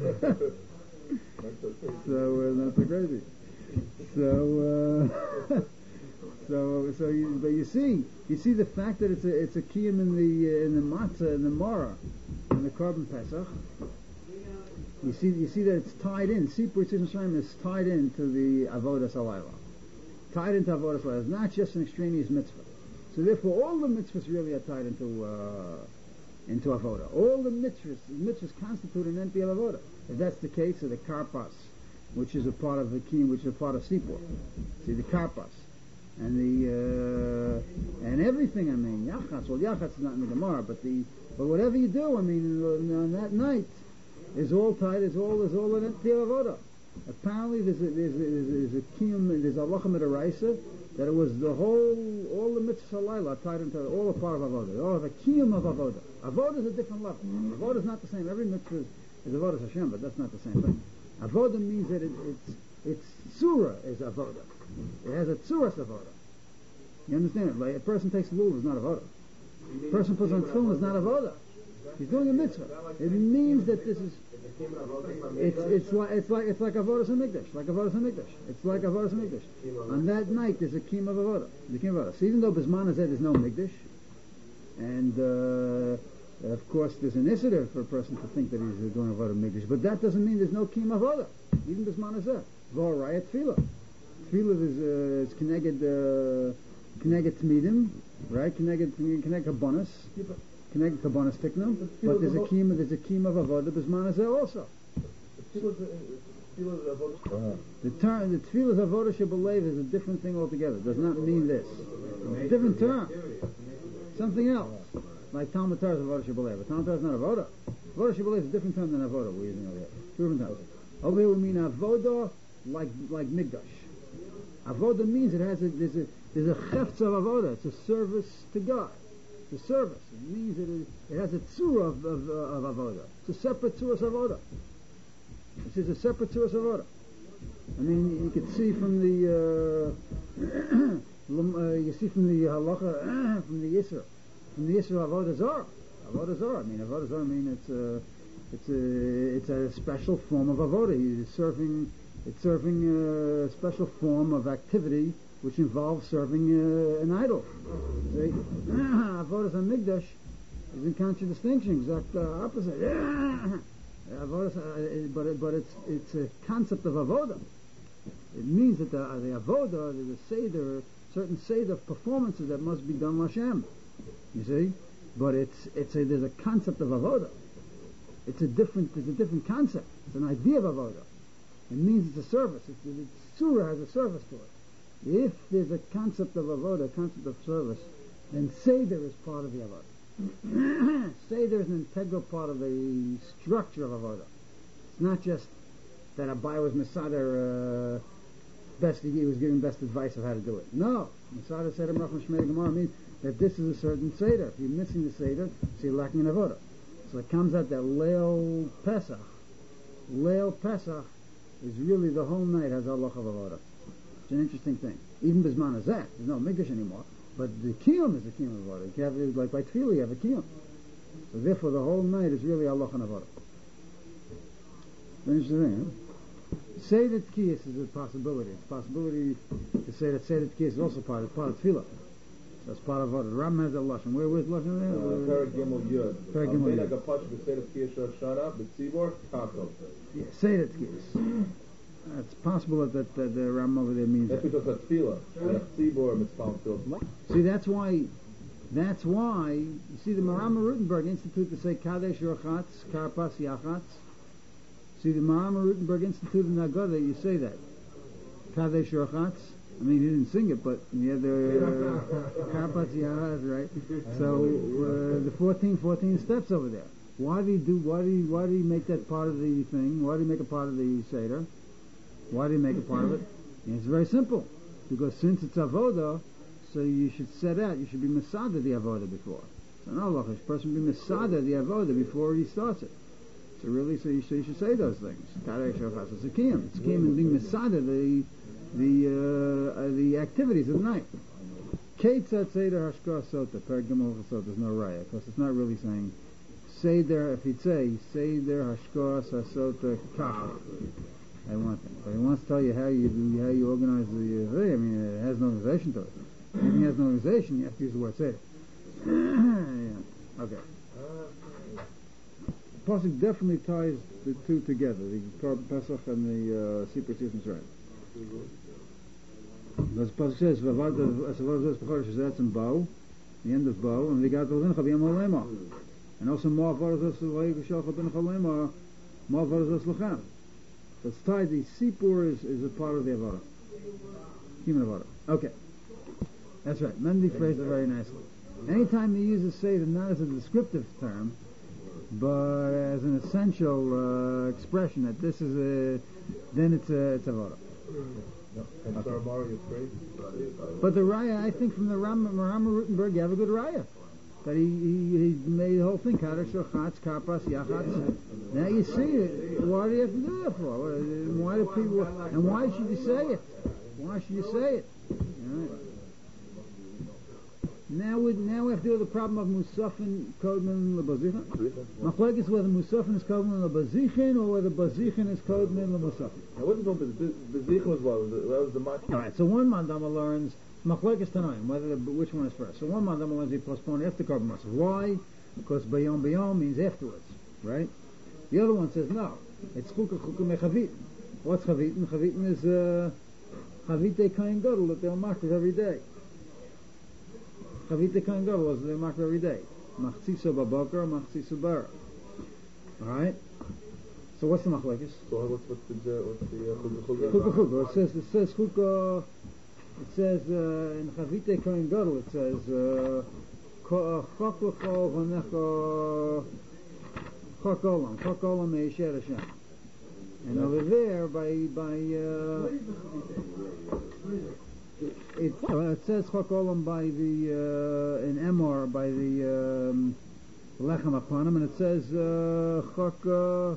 So uh, not so crazy. So uh, so so you, but you see you see the fact that it's a it's a kiyum in the uh, in the matzah in the Mara in the Korban Pesach. You see, you see that it's tied in. Sipur Yetzias Mitzrayim is tied into the Avodas Halayla. Tied into Avodas Halayla. It's not just an extraneous mitzvah. So therefore, all the mitzvahs really are tied into uh, into Avoda. All the mitzvahs, mitzvahs constitute an entity of Avoda. If that's the case, of the Karpas, which is a part of the Kiyum, which is a part of Sipur. See, the Karpas. And the, uh, and everything, I mean, Yachatz, well, Yachatz is not in the Gemara, but the, but whatever you do, I mean, on that night, is all tied, is all, is all an entity of Avoda. Apparently there's a, there's a, there's a kiyum, there's a halacha midaraisa, that it was the whole, all the mitzvahs halayla tied into, all a part of Avoda. All the kiyum of Avoda. Avoda is a different level. Avoda is not the same. Every mitzvah is, is Avoda Hashem, but that's not the same thing. Avoda means that it, it's, it's surah is Avoda. It has a tzurah Avoda. You understand it? Like a person takes lulav is not Avoda. A person puts on tefillin is not Avoda. He's doing a mitzvah. It means that this is. It's it's like it's like it's like avodas hamikdash, like avodas hamikdash. It's like avodas hamikdash. On that night, there's a kiyum of avoda. The kiyum of avoda. So even though bisman said there's no mikdash, and uh, of course there's an initiative for a person to think that he's doing avoda mikdash, but that doesn't mean there's no kiyum of avoda. Even bisman said v'orayat tefillah. Tefillah is uh, is connected uh, connected tmidim, right? Connected connected bonus. Connected to bonus tiknum, but there's a kiyum, there's a kiyum of avodah bisman hazeh also. The term, the tefillah avodah shebelev is a different thing altogether. It does not mean this. It's a different term. Something else. Like Talmud Torah is avodah shebelev. But Talmud Torah is not avodah. Avodah shebelev is a different term than avodah we're using over here. Two different terms. Over here we mean avodah like like migdash. Avodah means it has a there's a there's a chefetz of avodah. It's a service to God. It's a service. It means that it, it has a tzura of, of, uh, of avodah. It's a separate tzura of avodah. This is a separate tzura of avodah. I mean, you can see from the uh, uh, you see from the halacha from the yisra, from the yisra of avodah zarah. Avodah zarah. I mean, avodah zarah. I mean, it's a it's a it's a special form of avodah. He's serving. It's serving a special form of activity which involves serving uh, an idol. See? Avodas HaMikdash is in contradistinction, exact uh, opposite. Avodas, uh, but it, but it's it's a concept of avoda. It means that the, uh, the avoda, there's a seder, certain seder of performances that must be done Hashem. You see, but it's it's a there's a concept of avoda. It's a different it's a different concept. It's an idea of avoda. It means it's a service. It's, it's surah has a service to it. If there's a concept of avoda, a concept of service, then seder is part of the avoda. Seder is an integral part of the structure of avoda. It's not just that Abai was Masada, uh, best he was giving best advice of how to do it. No, Masada said Rachman Shmei Gemara means that this is a certain seder. If you're missing the seder, so you're lacking in avoda. So it comes out that Leil Pesach, Leil Pesach is really the whole night has Allah of avoda. It's an interesting thing. Even Bisman Azat, there's no Mikdash anymore. But the Kiyum is the Kiyum of avoda. You have, like by Tefillah, you have a Kiyum. So therefore, the whole night is really Allah and avoda. Interesting thing, huh? Say that Tkiyas is a possibility. It's a possibility to say that say that Tkiyas is also part. It's part of Tefillah. So it's part of avoda. The Ram has a lashon. Where where's lashon there? Perek Gimel Yud. Perek Gimel Yud. Like a patch of say that Tkiyas Shara, but Tzibor Kako. Yeah, say that Tkiyas. It's possible that, that the Ram over there means that's that. because of Tefillah. Tzibor Mitzpal Tefillah. See, that's why, that's why, you see the Marama Rutenberg Institute to say Kadesh Yorchatz, Karpas Yachatz. See the Marama Rutenberg Institute in Nagoda, you say that. Kadesh Yorchatz. I mean, he didn't sing it, but yeah, the uh, Karpas Yachatz, right? So, uh, the fourteen, fourteen steps over there. Why do you do, why do you, why do you make that part of the thing? Why do you make a part of the Seder? Why do you make a part of it? And it's very simple. Because since it's avoda, so you should set out, you should be masada the avoda before. So no, look, a person be masada the avoda before he starts it. So really, so you, so you should say those things. It's a kiyum. It's kiyum in being masada the the uh, uh, the activities of the night. Ketzat seder hashkar sota, pergamol sota. There's no raya because it's not really saying seder. If he'd say seder hashkar sota kacha. I want them. But he wants to tell you how you do, how you organize the uh, thing. I mean, it has no organization to it. If it has no organization, you have to use the word seder. Yeah. Okay. Pasuk definitely ties the two together, the Korban Pesach and the uh, superstitions, right? Because Pasuk says, "V'avad in Bo," the end of Bo, and they got the Lincha b'Yom HaLema, and also Ma Varazos L'Yigashal Ben Chalema, Ma Varazos L'Chem. So it's tied. The Sipur is, is a part of the Avada, human Avada. Okay, that's right. Mendy phrased it very nicely. Anytime he uses Seder, not as a descriptive term, but as an essential uh, expression that this is a, then it's a it's Avada. And Sarabari is great. But the Raya, I think from the Ram, Rama Rutenberg, you have a good Raya. That he, he, he made the whole thing, Kadesh, Shochatz, Karpas, Yachatz. Now you see it. Why do you have to do that for? Why do people, and why should you say it? Why should you say it? Right. Now we now we have to deal with the problem of Musafin, Kodman, Lebazichin. Machlek is whether Musafin is Kodman, Lebazichin, or whether Bazichin is Kodman, Lebazichin. Now what is going to Bezichin was what? That was the match. Alright, so one Mandama learns Machlek is Tanaim, whether the, which one is first. So one Mandama learns he postponed after Korban Matzah. Why? Because Bayom Bayom means afterwards, right? The other one says no. It's Chukah Chukah Mechavit. What's Chavitin? Chavitin is uh, Chavite Kain Gadol that they'll mark every day. Chavite Kain Gadol was they mark every day. Machziso Babakar, Machziso Bara. Alright? So what's the Machlekes? So what's, what's the what's the uh, Chukah Chukah. It says it says Chukah. It says uh, in Chavite Kain Gadol. It says Chok L'Chol V'Necha Chok Olam Chok Olam Me'Yisher Hashem. And over there by by uh, it, uh, it says Chok Olam by the uh, in Emor by the um, Lechem Apanim, and it says uh, Chok uh,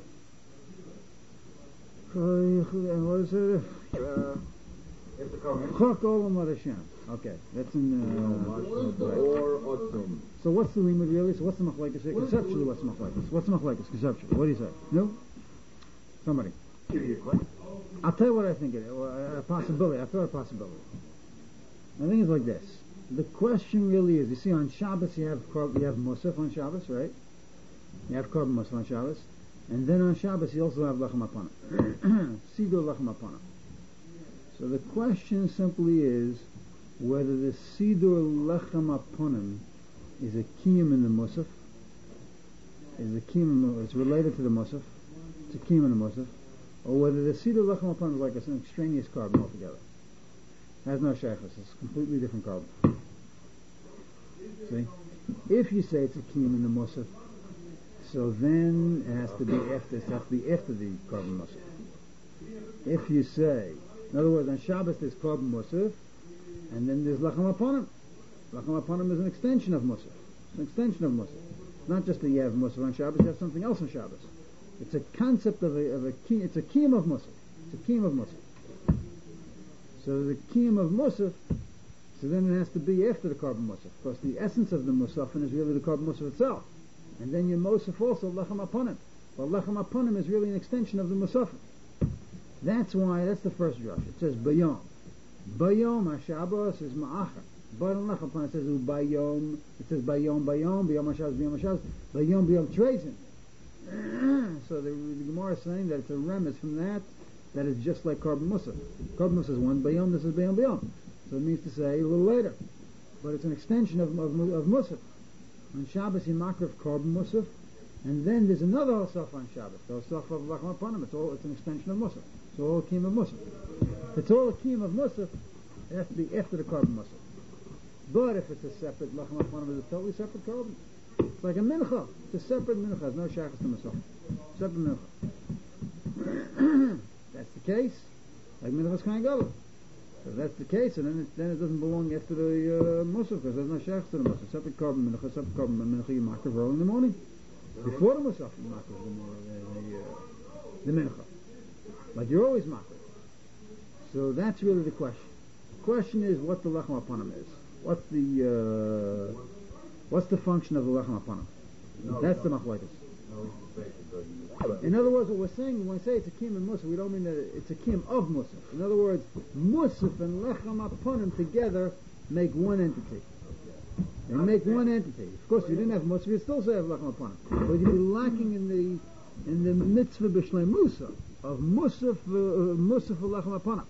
what is it? Uh, Chok Olam Ad Hashem. Okay, that's in uh, or Otzum. So what's the limit really? So what's the machlekes here? Conceptually, what's the machlekes? What's the machlekes conceptually? What do you say? No? Somebody. I'll tell you what I think it is. A possibility. I'll throw a possibility. I think it's like this. The question really is, you see on Shabbos you have you have Musaf on Shabbos, right? You have Korban Musaf on Shabbos. And then on Shabbos you also have lechem apanim. Sidur lechem apanim. So the question simply is whether the Sidur lechem apanim is a kiyum in the musaf, is a kiyum, it's related to the musaf, it's a kiyum in the musaf, or whether the Sidur lechem apanim is like an extraneous carbon altogether. It has no shaykhus, it's a completely different carbon. See? If you say it's a kiyum in the musaf, so then it has to be after, it has to be after the carbon musaf. If you say, in other words, on Shabbos there's carbon musaf, and then there's lechem apanim. Lechem apanim is an extension of musaf. It's an extension of musaf. It's not just that you have musaf on Shabbos, you have something else on Shabbos. It's a concept of a, of a key, it's a kiyum of musaf. It's a kiyum of musaf. So the kiyum of musaf, so then it has to be after the carbon musaf, because the essence of the musafin is really the carbon musaf itself. And then your musaf also lechem apanim. Well, lechem apanim is really an extension of the musafin. That's why, that's the first drush. It says bayom. Bayom HaShabbos is ma'achar. But on lechem apanim it says bayom. It says bayom bayom, bayom HaShabbos, bayom HaShabbos, bayom bayom treizin. So the, the Gemara is saying that it's a remez from that, that is just like carbon musaf. Carbon musaf is one bayom, this is bayom bayom. So it means to say a little later. But it's an extension of, of, of musaf. On Shabbos you makar of carbon musaf, and then there's another Osaf on Shabbos, the Osaf of lechem apanim. It's all, it's an extension of musaf. It's all a kiyum of musaf. If it's all a kiyum of musaf, it has to be after the carbon musaf. But if it's a separate lechem apanim, it's a totally separate carbon. It's like a mincha. It's a separate mincha. There's no shaykhus to musaf. Separate mincha. That's the case. Like minchas kain gadol. So if that's the case, and then it, then it doesn't belong after the uh, musaf, because there's no shaykhus to the musaf. Separate carbon mincha, separate carbon mincha you makar early in the morning. Before the musaf, you makar the, the, uh, the mincha. Like you're always makar. So that's really the question. The question is what the lechem apanim is. What's the uh, what's the function of the lechem apanim? No, that's no. the machlokes. No, in other words, what we're saying when we say it's a kiyum and musaf, we don't mean that it's a kiyum of musaf. In other words, musaf and lechem apanim together make one entity. They make one entity. Of course, if you didn't have musaf, you'd still say have lechem apanim, but you'd be lacking in the in the mitzvah b'shlei musa of musaf uh, musaf lechem apanim.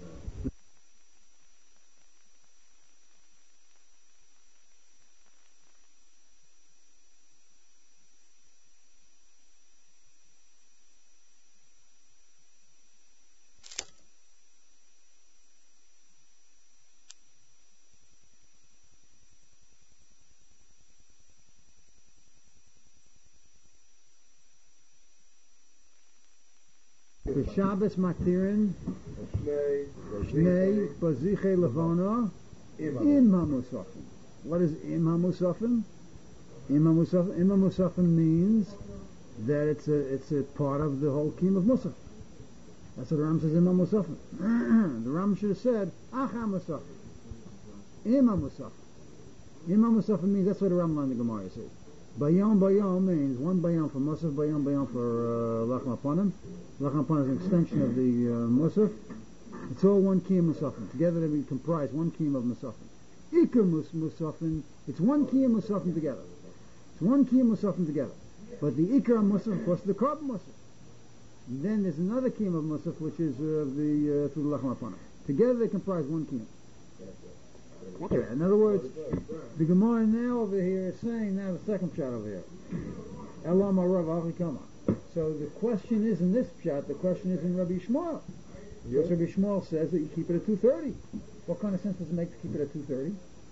Shabbos maktirin shnei baziche levana im hamusafim. What is im hamusafim? Im hamusafim. Im hamusafim means that it's a it's a part of the whole kiyum of musaf. That's what the Ram says. Im hamusafim. The Ram should have said ach hamusafim. Im hamusafim. Im hamusafim means that's what the Ram line the Gemara says. Bayom bayom means one bayom for musaf, bayom bayom for uh, lechem apanim. Lechem apanim is an extension of the uh, musaf. It's all one kiyum musafim. Together they comprise one kiyum of musafim. Ikar mus musafim. It's one kiyum musafim together. It's one kiyum musafim together. But the ikar musaf, of course, is the carbon musaf. And then there's another kiyum of musaf, which is uh, the uh, through the lechem apanim. Together they comprise one kiyum. Okay. In other words, the Gemara now over here is saying, now the second pshat over here. Elam harav achikama. So the question is in this pshat, the question is in Rabbi Shmuel. Yeah. Because Rabbi Shmuel says that you keep it at two thirty. What kind of sense does it make to keep it at two thirty?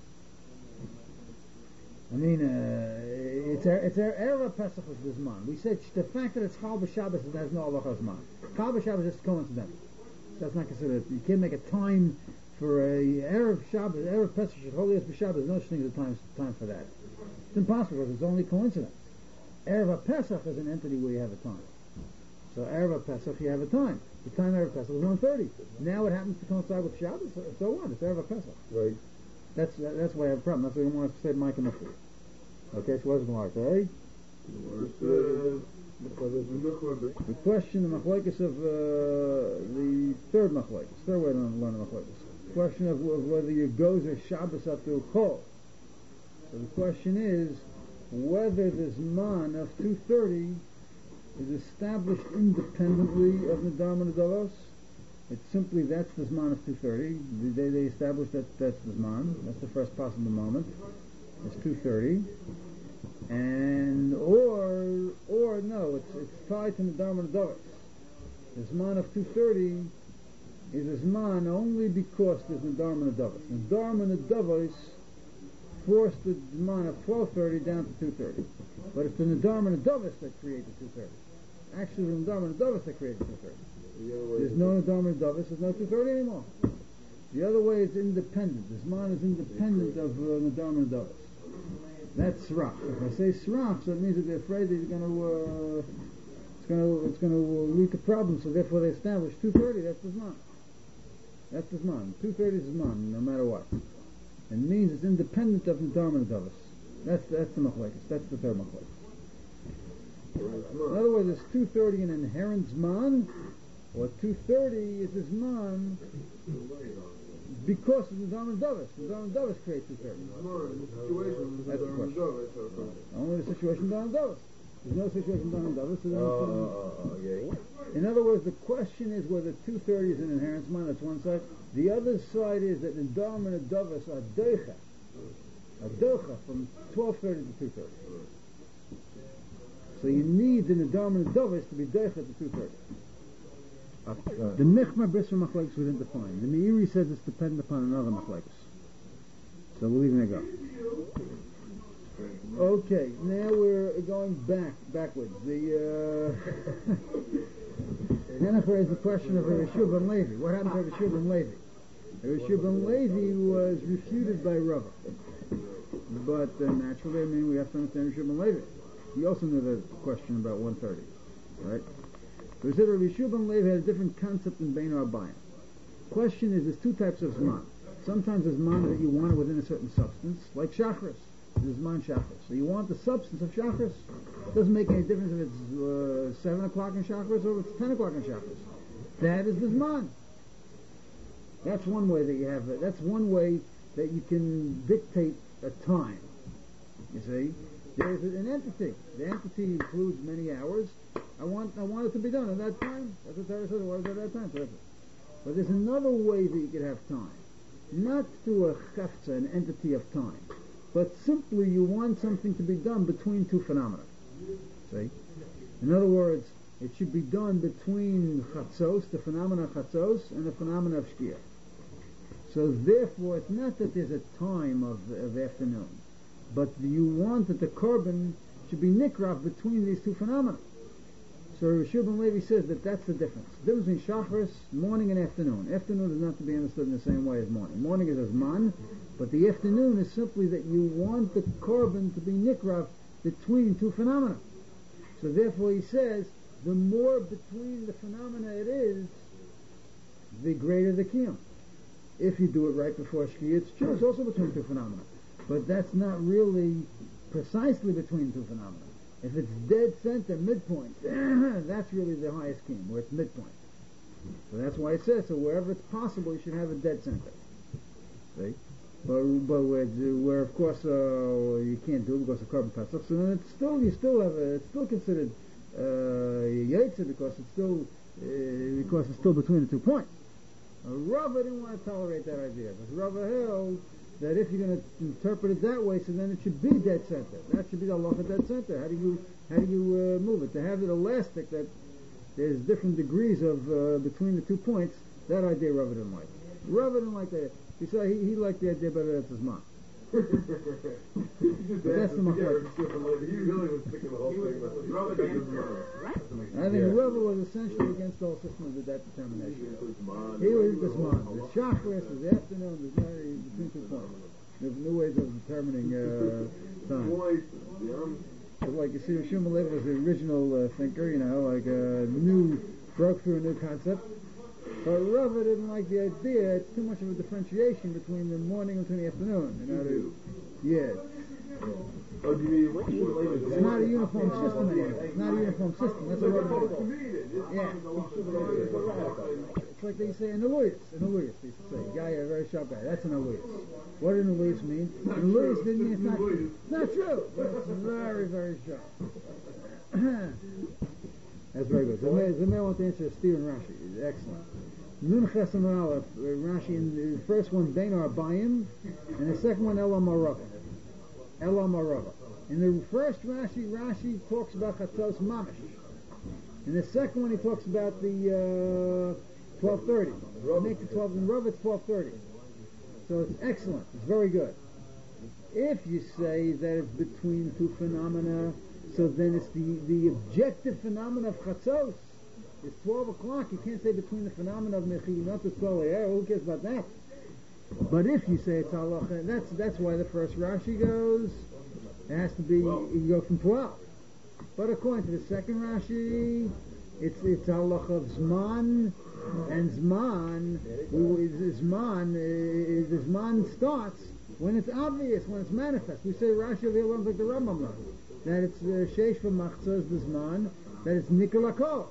I mean, uh, it's it's Erev Pesach is Zman. We said the fact that it's Chal b'Shabbos has no halacha Zman. Chal b'Shabbos is coincidental. That's not considered. You can't make a time for a Erev Shabbos, Erev Pesach, Holy as B'Shabbos. There's no such thing as a time, time for that. It's impossible because it's only coincidence. Erev Pesach is an entity where you have a time. So Erev Pesach, you have a time. The time Erev Pesach is one thirty. Now it happens to coincide with Shabbos, so, so what? It's Erev Pesach. Right. That's that's why I have a problem. That's why I want to say Mike and Mufti. Okay, so what's the Gemara say? The question, the machlokes of uh, the third machlokes, third way to learn the machlokes. Question of, of whether your goes are Shabbos up to Chol. So the question is whether the Zman of two thirty is established independently of Nadam and Adalos. It's simply that's the Zman of two thirty. They, they established that that's the Zman. That's the first possible moment. It's two thirty. And, or, or no, it's, it's tied to Nadam and Adalos. The Zman of two thirty is a Zman only because there's Nadam and Adalos. Nadam and Adalos force the Zman of twelve thirty down to two thirty. But it's the Nadam and Adalos that create the two thirty. Actually, the Nadam and Adalos that create the two thirty. There's no Nadam and Adalos, there's no two thirty anymore. The other way is independent. The Zman is independent of uh, Nadam and Adalos. That's Srach. If I say Srach, so it means that they're afraid that it's going to uh, it's going to it's going to lead to problems. So therefore, they establish two thirty. That's the Zman. That's the Zman. two thirty is Zman, no matter what. It means it's independent of Nadam and Adalos. That's that's the machlekes. That's the third machlekes. In other words, is two thirty an inherent Zman, or two thirty is a Zman because of the Nadam and Adalos. The Nadam and Adalos create two thirty. That's the question. Only the situation Nadam and Adalos. There's no situation Nadam and Adalos. So then Oh, okay. in other words, the question is whether two thirty is an inherent Zman. That's one side. The other side is that Nadam and Adalos are doicha. A doicha from twelve thirty to two thirty. So you need the Nadam and Adalos to be doicha to two thirty. Uh, the Michmar Brisra Machlekes we didn't define. The Meiri says it's dependent upon another Machlekes. So we're leaving it go. Okay, now we're going back, backwards. The uh, Hanafer is the question of Rabbi Shua ben Levi. What happened to Rabbi Shua ben Levi? Rabbi Shua ben Levi was refuted by Rava. But uh, naturally, I mean, we have to understand Rabbi Shua ben Levi. He also knew the question about one thirty, right? So we said Rabbi Shua ben Levi had a different concept in Bein Arbayim. Question is, there's two types of Zman. Sometimes there's Zman that you want it within a certain substance, like Shachris. There's Zman Shachris. So you want the substance of Shachris. It doesn't make any difference if it's uh, seven o'clock in Shachris or if it's ten o'clock in Shachris. That is the Zman. That's one way that you have it. That's one way that you can dictate a time. You see? There's an entity. The entity includes many hours. I want I want it to be done at that time. That's what Torah says. What is at that time? Perfect. But there's another way that you could have time. Not through a chafza, an entity of time. But simply you want something to be done between two phenomena. See? In other words, it should be done between chatzos, the phenomena of chatzos, and the phenomena of shkia. So therefore, it's not that there's a time of, of afternoon, but you want that the korban should be nikraf between these two phenomena. So Rabbi Shua ben Levi says that that's the difference. The difference between Shachris, morning and afternoon. Afternoon is not to be understood in the same way as morning. Morning is as man, but the afternoon is simply that you want the korban to be nikraf between two phenomena. So therefore he says, the more between the phenomena it is, the greater the kiyum. If you do it right before Shkia, it's true, it's also between two phenomena. But that's not really precisely between two phenomena. If it's dead center, midpoint, that's really the highest kiyum, where it's midpoint. So that's why it says, so wherever it's possible, you should have a dead center. See? But, but where, where of course, uh, you can't do it because of korban pesach, so then it's still, you still have a, it's still considered uh, yaitza because it's still, uh, because it's still between the two points. Uh, Rava didn't want to tolerate that idea, because Rava held that if you're going to interpret it that way, so then it should be dead center. That should be the halacha dead center. How do you how do you uh, move it? To have it elastic, that there's different degrees of uh, between the two points. That idea Rava didn't like. Rava didn't like that. He said he, he liked the idea better than his mom. But that's the machlokes. He really was thinking the whole thing about I think yeah. Rava was essentially against the whole system of the debt determination. He was this man. The chakras, the afternoon, there's no between two points. There's new ways of determining uh, time. It's like you see, Shmuel Levi was the original uh, thinker, you know, like a uh, new, broke through a new concept. But Rava didn't like the idea. It's too much of a differentiation between the morning and between the afternoon. You know, to, yeah. Oh, do you mean, it's not a uniform system anymore. It's not a uniform system. That's what Rava did. Yeah. It's like they say an Eluyas. An Eluyas, they used to say. Guy, a very sharp guy. That's an Eluyas. What did an Eluyas mean? An Eluyas didn't mean it's not true. It's not true, but it's very, very sharp. That's very good. Zamir, Zamir wants to answer Steer and Rashi. Excellent. Nun Chesam Aleph, Rashi in the first one, Bein Arbayim, and the second one, Elam Arava. Elam Arava. In the first Rashi, Rashi talks about Chatzos Mamish. In the second one, he talks about the uh, twelve thirty. Make the twelve, in Rav it's twelve thirty. So it's excellent. It's very good. If you say that it's between two phenomena, so then it's the, the objective phenomena of Chatzos. It's twelve o'clock. You can't say between the phenomena of Mechiyinot is twelve. Yeah, who cares about that? But if you say it's halacha, that's that's why the first Rashi goes. It has to be, you go from twelve. But according to the second Rashi, it's it's halacha of Zman, and Zman, we, Zman, uh, the Zman starts when it's obvious, when it's manifest. We say Rashi of Elam like the Rambam, that it's Sheish v'machzor the Zman, that it's Nikol HaKol.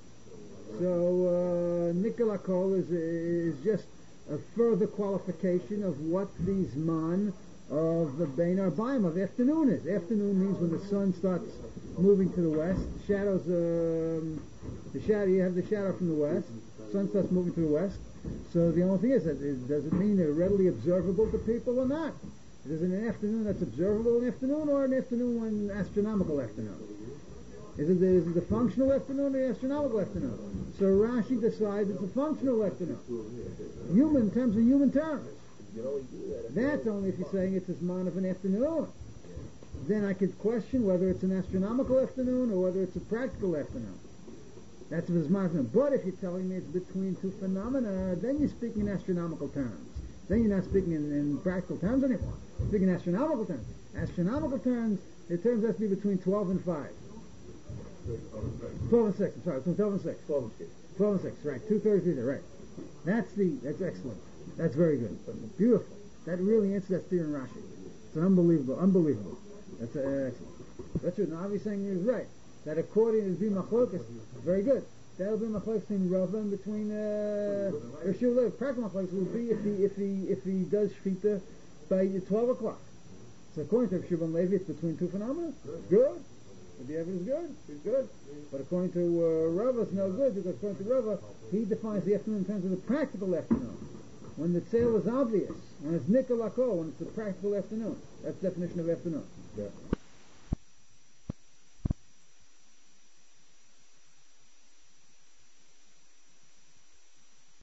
So uh, Nikol HaKol is is just a further qualification of what the Zman of the Bein Arbayim of afternoon is. Afternoon means when the sun starts moving to the west. Shadows, um, the shadow. You have the shadow from the west. Sun starts moving to the west. So the only thing is that it, does it mean they're readily observable to people or not? Is it an afternoon that's observable in afternoon, or an afternoon when astronomical afternoon? Is it, the, is it the functional afternoon or the astronomical afternoon? So Rashi decides it's a functional afternoon. Human, in terms of human terms. That's only if you're saying it's a Zman of an afternoon. Then I could question whether it's an astronomical afternoon or whether it's a practical afternoon. That's if it's Zman afternoon. But if you're telling me it's between two phenomena, then you're speaking in astronomical terms. Then you're not speaking in, in practical terms anymore. You're speaking in astronomical terms. Astronomical terms, the terms has to be between twelve and five. twelve and six, I'm sorry, between twelve and six. twelve and six. twelve and six, right. two thirty-three there, right. That's the, that's excellent. That's very good. Beautiful. That really answers that theory in Rashi. It's an unbelievable, unbelievable. That's uh, excellent. That's what Navi saying is right. That according to the Machlokas, very good. That'll be Machlokas in Rava and between uh Rishul. Practical Machlokas will be if he if he if he does Shvita by twelve o'clock. So according to Shimon Levi, it's between two phenomena. It's good. If the evidence is good, it's good. But according to uh, Rava, it's no good, because according to Rava, he defines the afternoon in terms of the practical afternoon. When the tzel is obvious, when it's Nikol HaKol, when it's the practical afternoon. That's the definition of afternoon. Yeah.